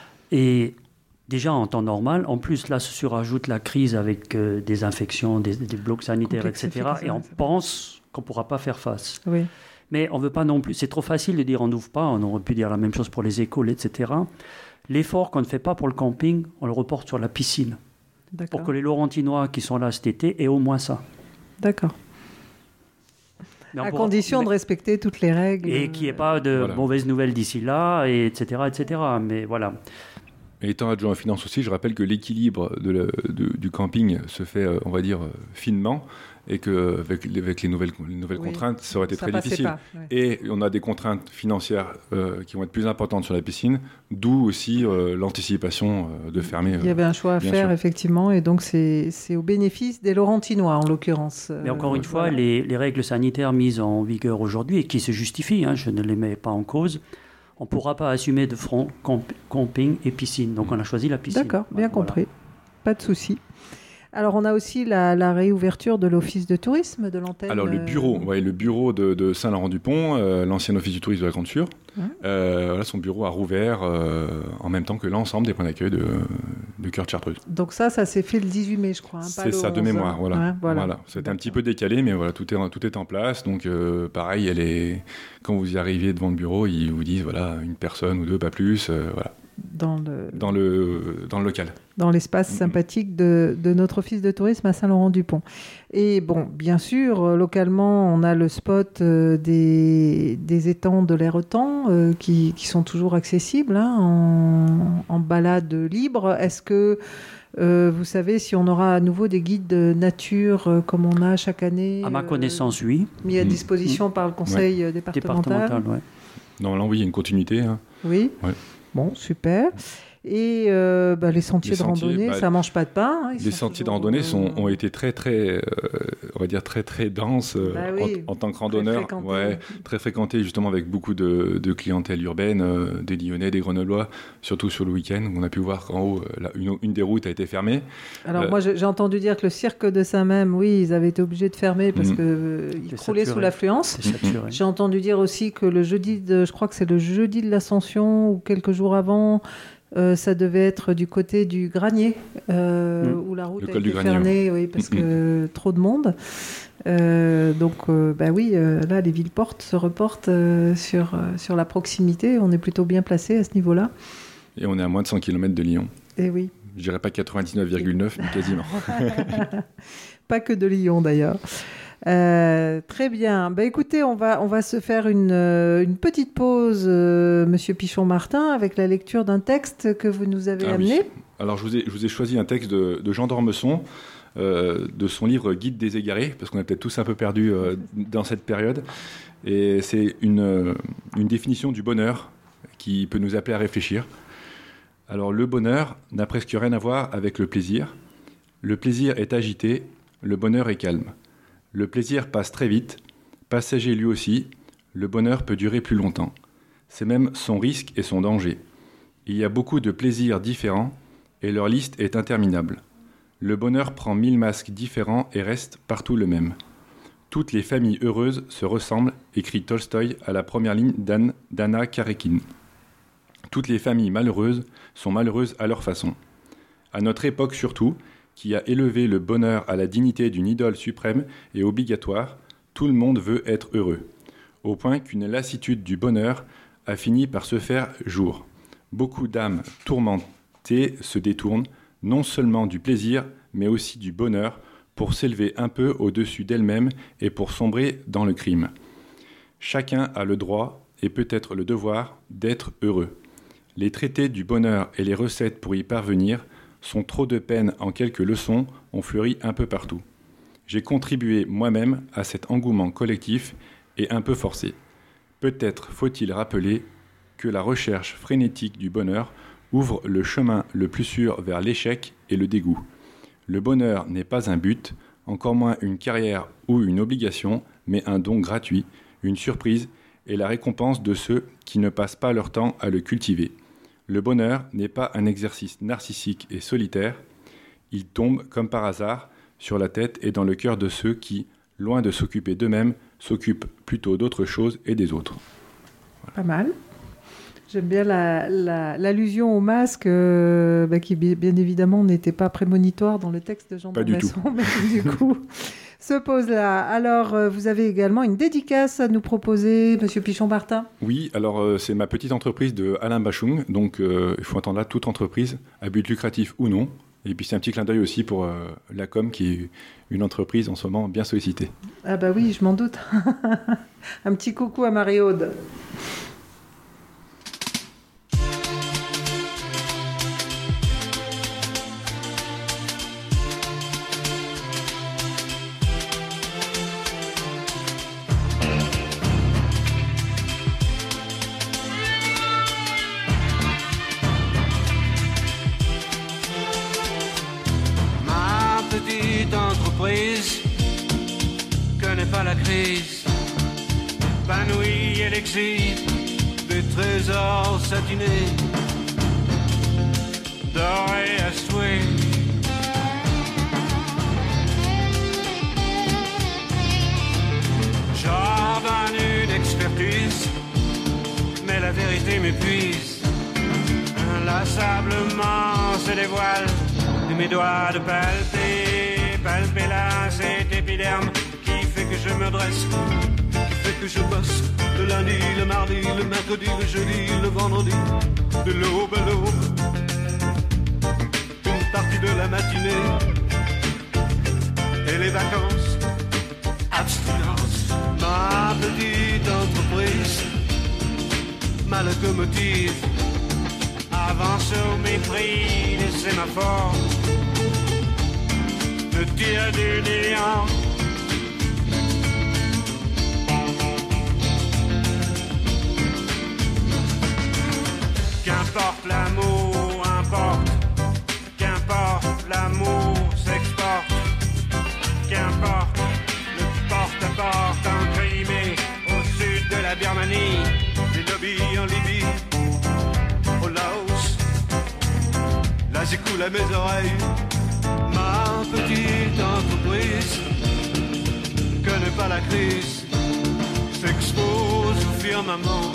Et... Déjà en temps normal, en plus là se surajoute la crise avec euh, des infections, des, des blocs sanitaires, et cetera. Et on pense qu'on ne pourra pas faire face. Oui. Mais on ne veut pas non plus. C'est trop facile de dire on n'ouvre pas. On aurait pu dire la même chose pour les écoles, et cetera. L'effort qu'on ne fait pas pour le camping, on le reporte sur la piscine. D'accord. Pour que les Laurentinois qui sont là cet été aient au moins ça. D'accord. Mais à pourra... condition mais... de respecter toutes les règles. Et qu'il n'y ait pas de voilà. mauvaises nouvelles d'ici là, et etc., et cetera. Mais voilà. Et étant adjoint en finance aussi, je rappelle que l'équilibre de le, de, du camping se fait, on va dire, finement, et qu'avec avec les nouvelles, les nouvelles oui, contraintes, ça aurait été ça très difficile. Pas, ouais. Et on a des contraintes financières euh, qui vont être plus importantes sur la piscine, d'où aussi euh, l'anticipation euh, de fermer. Il y avait un choix à faire, sûr. effectivement, et donc c'est, c'est au bénéfice des Laurentinois, en l'occurrence. Mais encore euh, une fois, voilà. les, les règles sanitaires mises en vigueur aujourd'hui, et qui se justifient, hein, je ne les mets pas en cause, on ne pourra pas assumer de front camp- camping et piscine. Donc on a choisi la piscine. D'accord, bien voilà. compris. Pas de souci. Alors on a aussi la, la réouverture de l'office de tourisme de l'antenne. Alors le bureau, euh... ouais, le bureau de, de Saint-Laurent-du-Pont, euh, l'ancien office du tourisme de la Grande-Sûre, ouais. euh, voilà, son bureau a rouvert euh, en même temps que l'ensemble des points d'accueil de, de Cœur de Chartreuse. Donc ça, ça s'est fait le dix-huit mai, je crois. Hein, c'est ça, de mémoire, voilà. Ouais, voilà. voilà. C'était un petit peu décalé, mais voilà, tout est, tout est en place. Donc euh, pareil, elle est... quand vous y arrivez devant le bureau, ils vous disent, voilà, une personne ou deux, pas plus, euh, voilà. Dans le... Dans, le, dans le local. Dans l'espace mmh. sympathique de, de notre office de tourisme à Saint-Laurent-du-Pont. Et bon, bien sûr, localement, on a le spot euh, des, des étangs de l'Aire-Temps euh, qui, qui sont toujours accessibles hein, en, en balade libre. Est-ce que euh, vous savez si on aura à nouveau des guides de nature euh, comme on a chaque année À ma connaissance, euh, oui. Mis à disposition mmh. par le conseil ouais. départemental. Départemental, ouais. Normalement, oui, il y a une continuité. Hein. Oui. Ouais. Bon, super. Et euh, bah, les sentiers les de sentiers, randonnée, bah, ça mange pas de pain. Hein, les sentiers de randonnée sont, ont été très, très, euh, on va dire très, très denses euh, bah oui, en, en tant que randonneurs, très ouais, très fréquentés justement avec beaucoup de, de clientèle urbaine, euh, des Lyonnais, des Grenoblois, surtout sur le week-end. On a pu voir qu'en haut, la, une, une des routes a été fermée. Alors euh, moi, j'ai entendu dire que le cirque de Saint-Même, oui, ils avaient été obligés de fermer parce mmh. qu'ils euh, croulaient sous l'affluence. J'ai entendu dire aussi que le jeudi, de, je crois que c'est le jeudi de l'Ascension ou quelques jours avant. Euh, ça devait être du côté du Granier, euh, mmh. où la route le a col été du Granier, fermée, oui, parce mmh. que trop de monde. Euh, donc, euh, bah oui, euh, là, les villes portes se reportent euh, sur, euh, sur la proximité. On est plutôt bien placé à ce niveau-là. Et on est à moins de cent kilomètres de Lyon. Et oui. Je dirais pas quatre-vingt-dix-neuf virgule neuf, mais quasiment. Pas que de Lyon, d'ailleurs. Euh, très bien. Bah, écoutez, on va, on va se faire une, euh, une petite pause, euh, Monsieur Pichon-Martin, avec la lecture d'un texte que vous nous avez ah, amené. Oui. Alors, je vous, ai, je vous ai choisi un texte de, de Jean d'Ormesson, euh, de son livre Guide des égarés, parce qu'on est peut-être tous un peu perdus euh, dans cette période. Et c'est une, une définition du bonheur qui peut nous appeler à réfléchir. Alors, le bonheur n'a presque rien à voir avec le plaisir. Le plaisir est agité, le bonheur est calme. Le plaisir passe très vite, passager lui aussi, le bonheur peut durer plus longtemps. C'est même son risque et son danger. Il y a beaucoup de plaisirs différents et leur liste est interminable. Le bonheur prend mille masques différents et reste partout le même. Toutes les familles heureuses se ressemblent, écrit Tolstoï à la première ligne d'Anne, d'Anna Karékine. Toutes les familles malheureuses sont malheureuses à leur façon. À notre époque surtout, qui a élevé le bonheur à la dignité d'une idole suprême et obligatoire, tout le monde veut être heureux, au point qu'une lassitude du bonheur a fini par se faire jour. Beaucoup d'âmes tourmentées se détournent, non seulement du plaisir, mais aussi du bonheur, pour s'élever un peu au-dessus d'elles-mêmes et pour sombrer dans le crime. Chacun a le droit, et peut-être le devoir, d'être heureux. Les traités du bonheur et les recettes pour y parvenir sont trop de peine en quelques leçons, ont fleuri un peu partout. J'ai contribué moi-même à cet engouement collectif et un peu forcé. Peut-être faut-il rappeler que la recherche frénétique du bonheur ouvre le chemin le plus sûr vers l'échec et le dégoût. Le bonheur n'est pas un but, encore moins une carrière ou une obligation, mais un don gratuit, une surprise et la récompense de ceux qui ne passent pas leur temps à le cultiver. Le bonheur n'est pas un exercice narcissique et solitaire, il tombe comme par hasard sur la tête et dans le cœur de ceux qui, loin de s'occuper d'eux-mêmes, s'occupent plutôt d'autres choses et des autres. Voilà. Pas mal. J'aime bien la, la, l'allusion au masque, euh, bah, qui bien évidemment n'était pas prémonitoire dans le texte de Jean d'Ormesson, mais du coup, se pose là. Alors, euh, vous avez également une dédicace à nous proposer, Monsieur Pichon-Martin? Oui, alors euh, c'est ma petite entreprise de Alain Bachung, donc euh, il faut entendre là toute entreprise, à but lucratif ou non. Et puis c'est un petit clin d'œil aussi pour euh, la com, qui est une entreprise en ce moment bien sollicitée. Ah bah oui, je m'en doute. Un petit coucou à Marie-Aude. Connaît pas la crise, épanouie et l'exil des trésors satinés, dorés à souhait. J'ordonne une expertise, mais la vérité m'épuise. Inlassablement se dévoile de mes doigts de palper, palper là cet épiderme qui fait que je me dresse, qui fait que je bosse le lundi, le mardi, le mercredi, le jeudi, le vendredi, de l'aube à l'aube, une partie de la matinée et les vacances, abstinence. Ma petite entreprise, ma locomotive avance au mépris des sémaphores, me tire du néant. Qu'importe l'amour, importe, qu'importe l'amour s'exporte, qu'importe le porte-à-porte en Crimée, au sud de la Birmanie, les lobbies en Libye, au Laos, là j'écoule à mes oreilles. Ma petite entreprise connaît pas la crise, s'expose au firmament,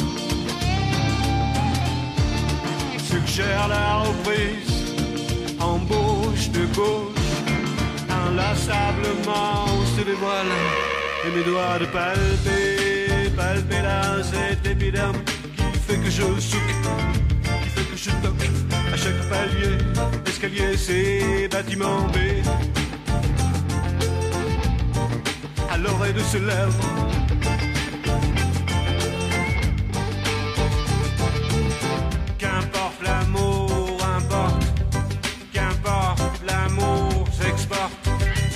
suggère la reprise, embauche de gauche, inlassablement se dévoile, et mes doigts de palper, palper là cet épiderme qui fait que je souque, qui fait que je toque à chaque palier, escalier, c'est bâtiment B, à l'oreille de ce lèvre. Qu'importe l'amour, importe, qu'importe l'amour s'exporte.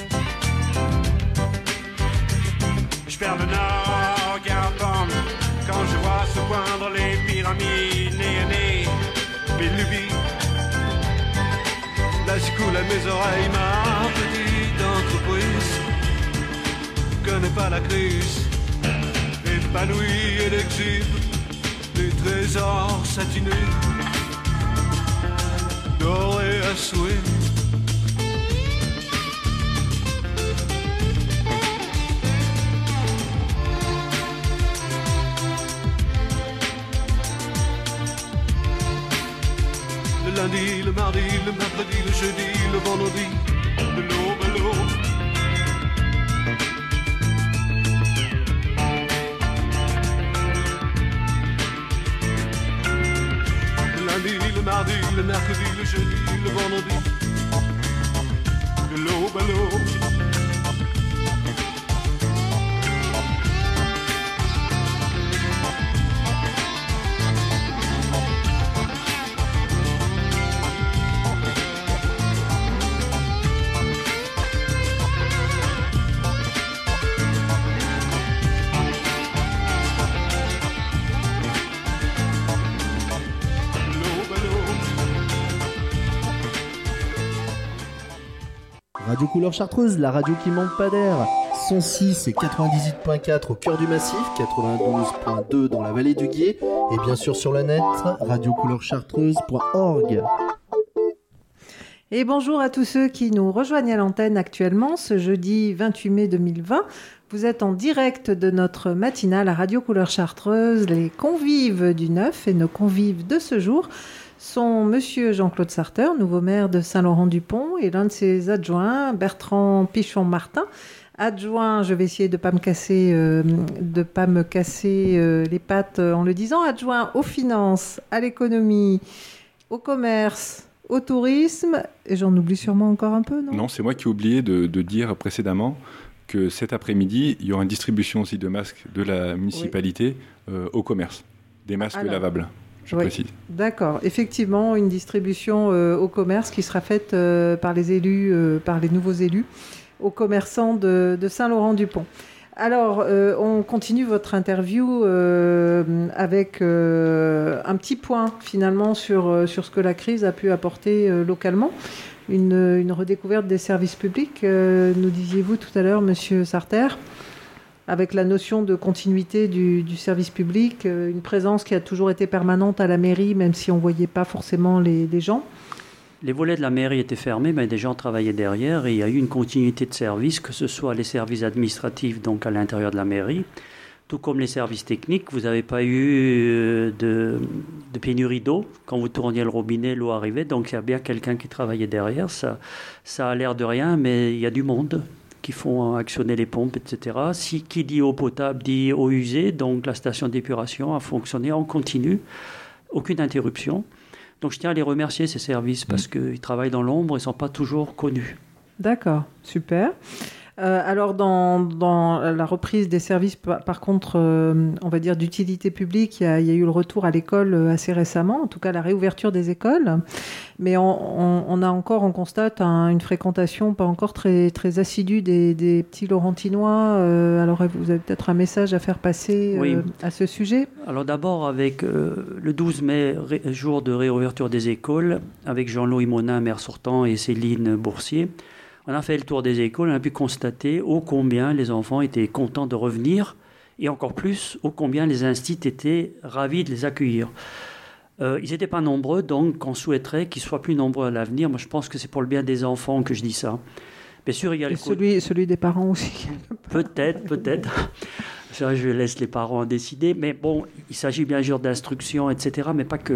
Je perds le nord, garde quand je vois se poindre les pyramides néanées, mes lubies. Là j'écoule à mes oreilles, ma petite entreprise connaît pas la crise, épanouie et exhibe les trésors satinés, dorés à souhait. Le lundi, le mardi, le mercredi, le jeudi, le vendredi, de l'aube à l'aube. Le lundi, le mardi, le mercredi, le jeudi, le vendredi, de l'aube à l'aube. Radio Couleur Chartreuse, la radio qui manque pas d'air. cent six et quatre-vingt-dix-huit point quatre au cœur du massif, quatre-vingt-douze point deux dans la vallée du Guiers, et bien sûr sur le net, radio couleur chartreuse point org. Et bonjour à tous ceux qui nous rejoignent à l'antenne actuellement, ce jeudi vingt-huit mai deux mille vingt. Vous êtes en direct de notre matinale à Radio Couleur Chartreuse, les convives du neuf, et nos convives de ce jour sont Monsieur Jean-Claude Sarteur, nouveau maire de Saint-Laurent-du-Pont, et l'un de ses adjoints, Bertrand Pichon-Martin, adjoint, je vais essayer de ne pas me casser, euh, de pas me casser euh, les pattes en le disant, adjoint aux finances, à l'économie, au commerce, au tourisme, et j'en oublie sûrement encore un peu, non ? Non, c'est moi qui ai oublié de, de dire précédemment que cet après-midi, il y aura une distribution aussi de masques de la municipalité oui. euh, au commerce, des masques Alors, lavables. Je oui, précise. D'accord. Effectivement, une distribution euh, au commerce qui sera faite euh, par les élus, euh, par les nouveaux élus, aux commerçants de, de Saint-Laurent-du-Pont. Alors, euh, on continue votre interview euh, avec euh, un petit point finalement sur, sur ce que la crise a pu apporter euh, localement. Une, une redécouverte des services publics, euh, nous disiez-vous tout à l'heure, Monsieur Sarter, avec la notion de continuité du, du service public, euh, une présence qui a toujours été permanente à la mairie, même si on ne voyait pas forcément les, les gens. Les volets de la mairie étaient fermés, mais des gens travaillaient derrière et il y a eu une continuité de services, que ce soit les services administratifs, donc à l'intérieur de la mairie, tout comme les services techniques. Vous n'avez pas eu de, de pénurie d'eau. Quand vous tourniez le robinet, l'eau arrivait, donc il y a bien quelqu'un qui travaillait derrière. Ça, ça a l'air de rien, mais il y a du monde qui font actionner les pompes, et cetera. Si, qui dit eau potable dit eau usée, donc la station d'épuration a fonctionné en continu, aucune interruption. Donc je tiens à les remercier, ces services, parce qu'ils travaillent dans l'ombre et ne sont pas toujours connus. D'accord, super. Euh, alors, dans, dans la reprise des services, par, par contre, euh, on va dire d'utilité publique, il y, a, il y a eu le retour à l'école assez récemment, en tout cas la réouverture des écoles. Mais on, on, on a encore, on constate un, une fréquentation pas encore très, très assidue des, des petits Laurentinois. Euh, alors, vous avez peut-être un message à faire passer euh, oui. à ce sujet ? Alors d'abord, avec euh, le douze mai, ré, jour de réouverture des écoles, avec Jean-Louis Monin, maire sortant, et Céline Boursier, on a fait le tour des écoles, on a pu constater ô combien les enfants étaient contents de revenir et encore plus, ô combien les instituts étaient ravis de les accueillir. Euh, ils n'étaient pas nombreux, donc on souhaiterait qu'ils soient plus nombreux à l'avenir. Moi, je pense que c'est pour le bien des enfants que je dis ça. Bien sûr, il y a le celui, celui des parents aussi. Peut-être, peut-être. Ça, je laisse les parents en décider. Mais bon, il s'agit bien sûr d'instruction, et cetera, mais pas que.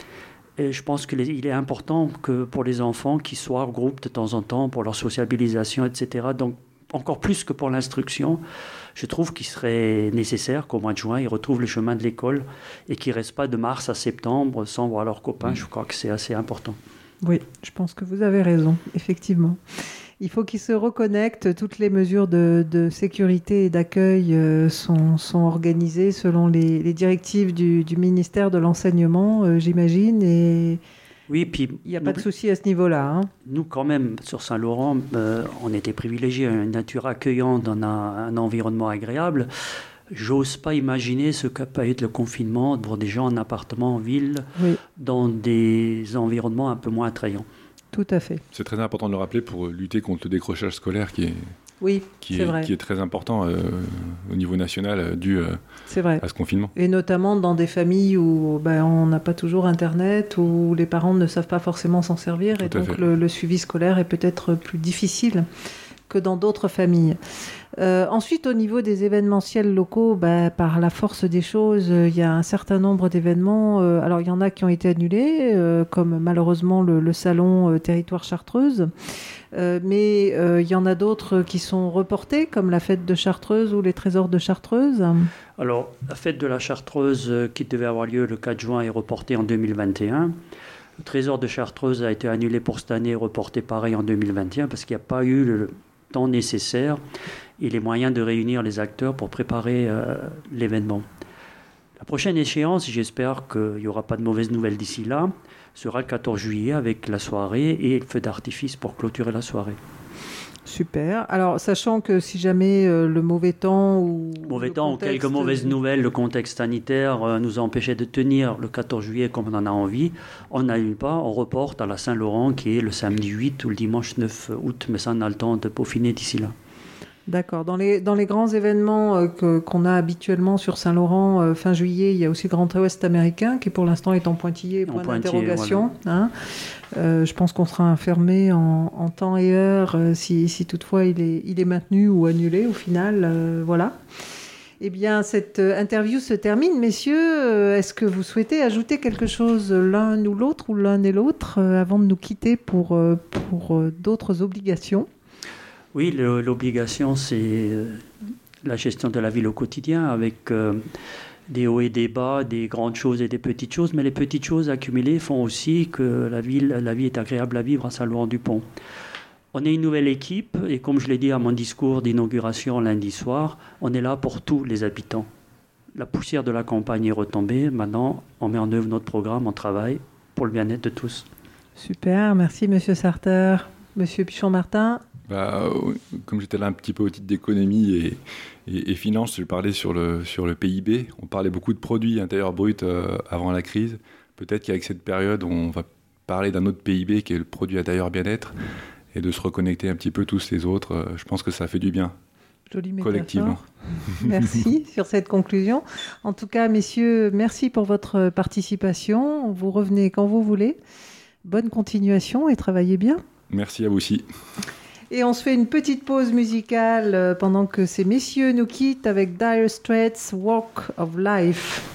Et je pense qu'il est important que pour les enfants qu'ils soient regroupés de temps en temps pour leur sociabilisation, et cetera. Donc, encore plus que pour l'instruction, je trouve qu'il serait nécessaire qu'au mois de juin, ils retrouvent le chemin de l'école et qu'ils ne restent pas de mars à septembre sans voir leurs copains. Je crois que c'est assez important. Oui, je pense que vous avez raison, effectivement. Il faut qu'ils se reconnectent. Toutes les mesures de, de sécurité et d'accueil euh, sont, sont organisées selon les, les directives du, du ministère de l'Enseignement, euh, j'imagine. Et oui, puis il n'y a pas de souci à ce niveau-là. Hein. Nous, quand même, sur Saint-Laurent, euh, on était privilégiés, une nature accueillante dans un, un environnement agréable. J'ose pas imaginer ce qu'a pu être le confinement pour des gens en appartement, en ville, oui. dans des environnements un peu moins attrayants. Tout à fait. C'est très important de le rappeler pour lutter contre le décrochage scolaire qui est, oui, qui c'est est, vrai. qui est très important euh, au niveau national euh, dû euh, c'est vrai. à ce confinement. Et notamment dans des familles où ben, on n'a pas toujours Internet, où les parents ne savent pas forcément s'en servir, Tout et donc le, le suivi scolaire est peut-être plus difficile que dans d'autres familles. Euh, ensuite, au niveau des événementiels locaux, bah, par la force des choses, il euh, y a un certain nombre d'événements. Euh, alors, il y en a qui ont été annulés, euh, comme malheureusement le, le salon euh, Territoire Chartreuse. Euh, mais il euh, y en a d'autres qui sont reportés, comme la fête de Chartreuse ou les trésors de Chartreuse. Alors, la fête de la Chartreuse, euh, qui devait avoir lieu le quatre juin, est reportée en deux mille vingt et un. Le trésor de Chartreuse a été annulé pour cette année, reporté pareil en deux mille vingt et un, parce qu'il n'y a pas eu le temps nécessaire et les moyens de réunir les acteurs pour préparer euh, l'événement. La prochaine échéance, j'espère qu'il n'y aura pas de mauvaises nouvelles d'ici là, sera le quatorze juillet avec la soirée et le feu d'artifice pour clôturer la soirée. Super. Alors, sachant que si jamais euh, le mauvais temps ou mauvais temps ou quelques mauvaises nouvelles, le contexte sanitaire euh, nous a empêché de tenir le quatorze juillet comme on en a envie, on n'annule pas, on reporte à la Saint-Laurent qui est le samedi huit ou le dimanche neuf août, mais ça on a le temps de peaufiner d'ici là. D'accord. Dans les, dans les grands événements euh, que, qu'on a habituellement sur Saint-Laurent, euh, fin juillet, il y a aussi le Grand Ouest américain qui pour l'instant est en pointillé, point d'interrogation. Voilà. Hein. Euh, je pense qu'on sera informé en, en temps et heure euh, si, si toutefois il est, il est maintenu ou annulé au final. Euh, voilà. Eh bien, cette interview se termine. Messieurs, euh, est-ce que vous souhaitez ajouter quelque chose l'un ou l'autre ou l'un et l'autre euh, avant de nous quitter pour, euh, pour euh, d'autres obligations ? Oui, le, l'obligation, c'est euh, la gestion de la ville au quotidien avec euh, des hauts et des bas, des grandes choses et des petites choses. Mais les petites choses accumulées font aussi que la, ville, la vie est agréable à vivre à Saint-Laurent-du-Pont. On est une nouvelle équipe et comme je l'ai dit à mon discours d'inauguration lundi soir, on est là pour tous les habitants. La poussière de la campagne est retombée. Maintenant, on met en œuvre notre programme, on travaille pour le bien-être de tous. Super, merci Monsieur Sarter. Monsieur Pichon-Martin. Bah, euh, comme j'étais là un petit peu au titre d'économie et, et, et finance, je parlais sur le, sur le P I B. On parlait beaucoup de produits intérieurs bruts euh, avant la crise. Peut-être qu'avec cette période, on va parler d'un autre P I B qui est le produit intérieur bien-être et de se reconnecter un petit peu tous les autres. Euh, je pense que ça fait du bien. Jolie métaphore. Collectivement. Merci sur cette conclusion. En tout cas, messieurs, merci pour votre participation. Vous revenez quand vous voulez. Bonne continuation et travaillez bien. Merci à vous aussi. Et on se fait une petite pause musicale pendant que ces messieurs nous quittent avec Dire Straits, Walk of Life.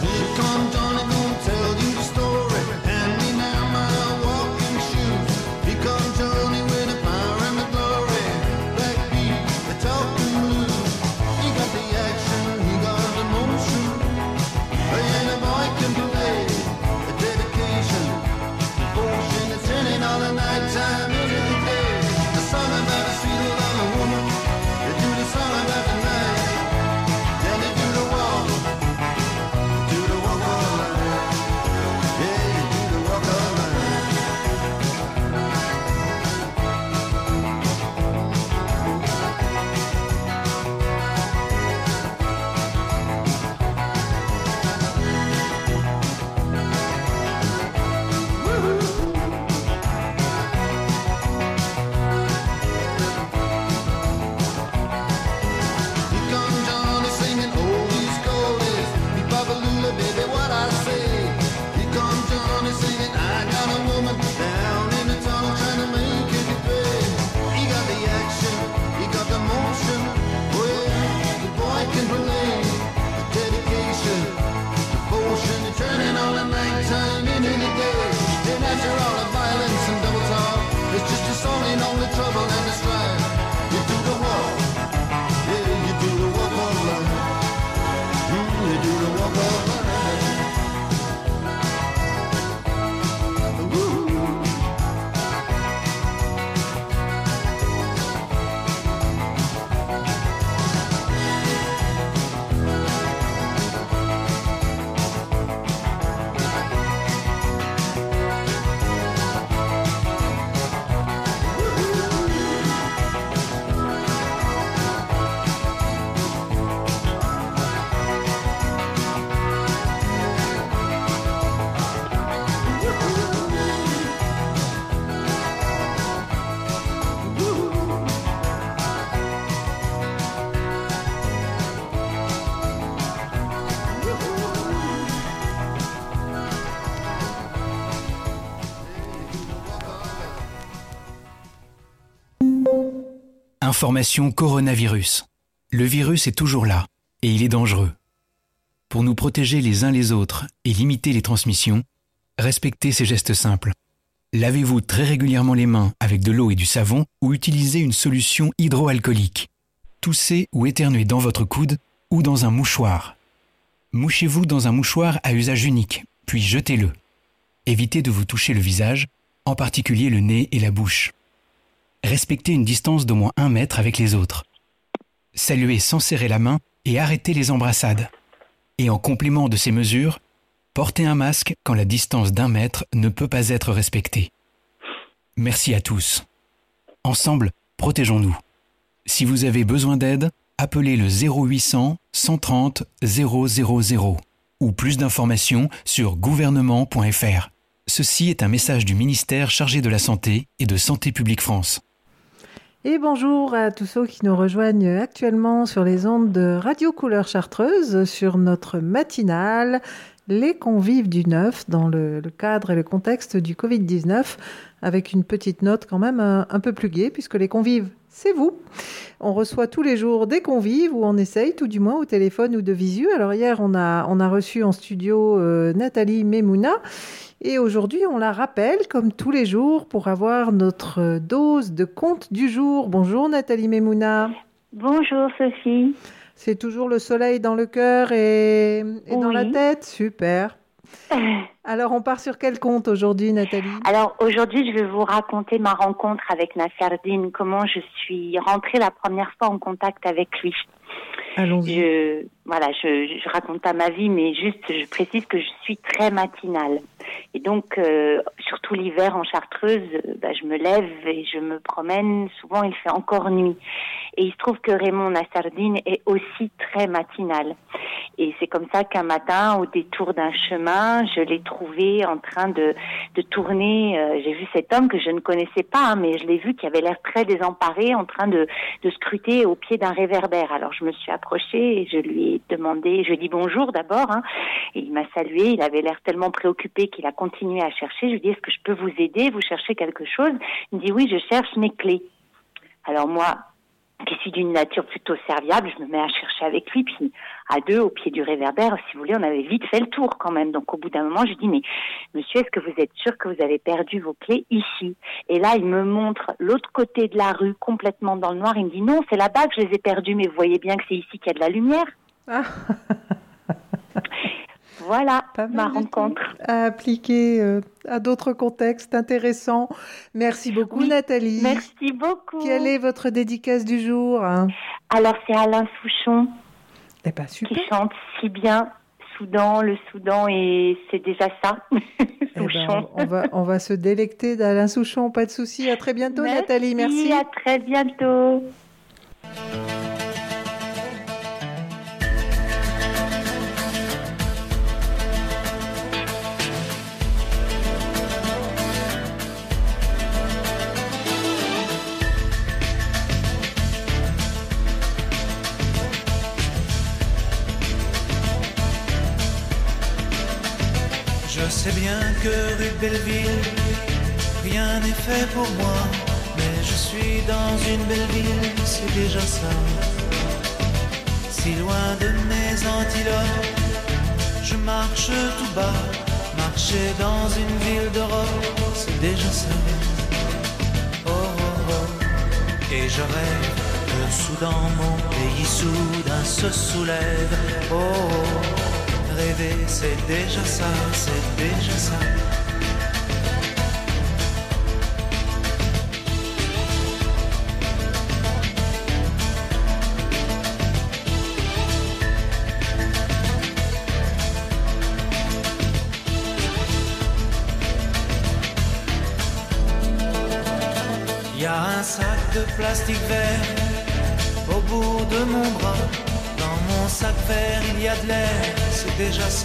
Come, Johnny, gonna tell you the story. Hand me now my walking shoes. Information coronavirus. Le virus est toujours là et il est dangereux. Pour nous protéger les uns les autres et limiter les transmissions, respectez ces gestes simples. Lavez-vous très régulièrement les mains avec de l'eau et du savon ou utilisez une solution hydroalcoolique. Toussez ou éternuez dans votre coude ou dans un mouchoir. Mouchez-vous dans un mouchoir à usage unique, puis jetez-le. Évitez de vous toucher le visage, en particulier le nez et la bouche. Respectez une distance d'au moins un mètre avec les autres. Saluez sans serrer la main et arrêtez les embrassades. Et en complément de ces mesures, portez un masque quand la distance d'un mètre ne peut pas être respectée. Merci à tous. Ensemble, protégeons-nous. Si vous avez besoin d'aide, appelez le zéro huit cents cent trente zéro zéro zéro ou plus d'informations sur gouvernement point f r. Ceci est un message du ministère chargé de la Santé et de Santé publique France. Et bonjour à tous ceux qui nous rejoignent actuellement sur les ondes de Radio Couleur Chartreuse, sur notre matinale Les Convives du neuf, dans le, le cadre et le contexte du covid dix-neuf, avec une petite note quand même un, un peu plus gaie, puisque les convives, c'est vous. On reçoit tous les jours des convives, ou on essaye tout du moins au téléphone ou de visu. Alors hier, on a, on a reçu en studio euh, Nathalie Memouna, et aujourd'hui, on la rappelle, comme tous les jours, pour avoir notre dose de conte du jour. Bonjour Nathalie Memouna. Bonjour Sophie. C'est toujours le soleil dans le cœur et, et oui. dans la tête. Super. Alors, on part sur quel conte aujourd'hui, Nathalie ? Alors, aujourd'hui, je vais vous raconter ma rencontre avec Nasserdine, comment je suis rentrée la première fois en contact avec lui. Allons-y. Je, voilà, je, je raconte pas ma vie, mais juste, je précise que je suis très matinale. Et donc, euh, surtout l'hiver en Chartreuse, bah, je me lève et je me promène. Souvent, il fait encore nuit. Et il se trouve que Raymond Nasserdine est aussi très matinal. Et c'est comme ça qu'un matin, au détour d'un chemin, je l'ai trouvé en train de, de tourner. Euh, j'ai vu cet homme que je ne connaissais pas, hein, mais je l'ai vu qui avait l'air très désemparé, en train de, de scruter au pied d'un réverbère. Alors, je me suis approchée et je lui ai demandé, je lui ai dit bonjour d'abord, hein, et il m'a salué. Il avait l'air tellement préoccupé qu'il a continué à chercher. Je lui ai dit, est-ce que je peux vous aider? Vous cherchez quelque chose? Il me dit, oui, je cherche mes clés. Alors moi, qui suis d'une nature plutôt serviable, je me mets à chercher avec lui, puis à deux, au pied du réverbère, si vous voulez, on avait vite fait le tour quand même. Donc au bout d'un moment, je dis, mais monsieur, est-ce que vous êtes sûr que vous avez perdu vos clés ici? Et là, il me montre l'autre côté de la rue, complètement dans le noir. Il me dit, non, c'est là-bas que je les ai perdues, mais vous voyez bien que c'est ici qu'il y a de la lumière. Ah. Voilà ma rencontre. À appliquer euh, à d'autres contextes intéressants. Merci beaucoup, oui, Nathalie. Merci beaucoup. Quelle est votre dédicace du jour? Alors, c'est Alain Souchon eh ben, super. qui chante si bien Soudan, le Soudan, et c'est déjà ça. Souchon. Eh ben, on, va, on va se délecter d'Alain Souchon, pas de souci. À très bientôt, merci, Nathalie. Merci. À très bientôt. Je sais bien que rue de Belleville, rien n'est fait pour moi, mais je suis dans une belle ville, c'est déjà ça. Si loin de mes antilopes, je marche tout bas, marcher dans une ville d'Europe, c'est déjà ça. Oh, oh, oh. Et je rêve que soudain mon pays soudain se soulève. Oh, oh. Rêver, c'est déjà ça, c'est déjà ça. Il y a un sac de plastique vert au bout de mon bras. Dans mon sac vert, il y a de l'air, c'est déjà ça.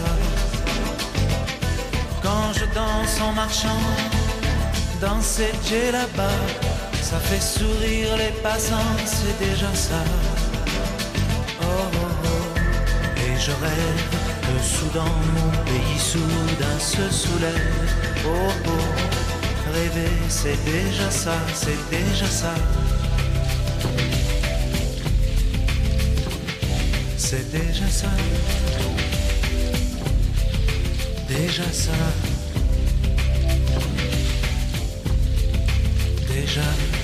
Quand je danse en marchant dans cette djellaba, ça fait sourire les passants, c'est déjà ça. Oh, oh, oh. Et je rêve que soudain mon pays soudain se soulève. Oh, oh. Rêver, c'est déjà ça, c'est déjà ça. c'est déjà ça, déjà ça, déjà.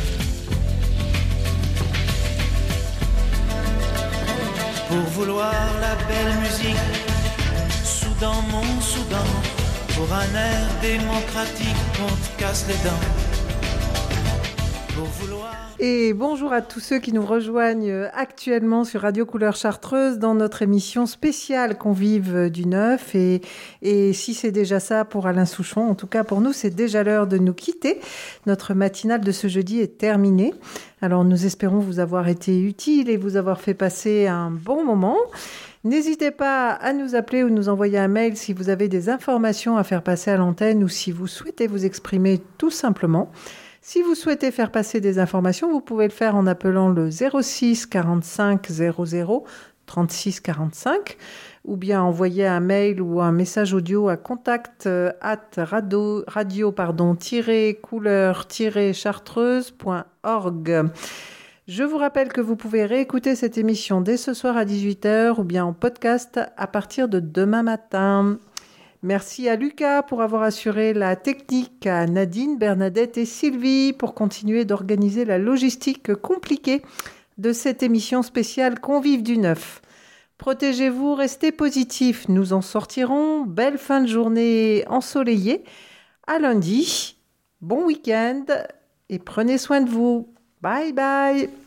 Pour vouloir la belle musique, Soudan mon Soudan, pour un air démocratique, on te casse les dents. Pour vouloir... Et bonjour à tous ceux qui nous rejoignent actuellement sur Radio Couleur Chartreuse dans notre émission spéciale Convives du neuf. Et, et si c'est déjà ça pour Alain Souchon, en tout cas pour nous, c'est déjà l'heure de nous quitter. Notre matinale de ce jeudi est terminée. Alors nous espérons vous avoir été utile et vous avoir fait passer un bon moment. N'hésitez pas à nous appeler ou nous envoyer un mail si vous avez des informations à faire passer à l'antenne ou si vous souhaitez vous exprimer tout simplement. Si vous souhaitez faire passer des informations, vous pouvez le faire en appelant le zéro six quarante-cinq zéro zéro trente-six quarante-cinq ou bien envoyer un mail ou un message audio à contact at radio, radio pardon, couleur chartreuse point org. Je vous rappelle que vous pouvez réécouter cette émission dès ce soir à dix-huit heures ou bien en podcast à partir de demain matin. Merci à Lucas pour avoir assuré la technique, à Nadine, Bernadette et Sylvie pour continuer d'organiser la logistique compliquée de cette émission spéciale Convives du neuf. Protégez-vous, restez positifs, nous en sortirons. Belle fin de journée ensoleillée. À lundi, bon week-end et prenez soin de vous. Bye bye.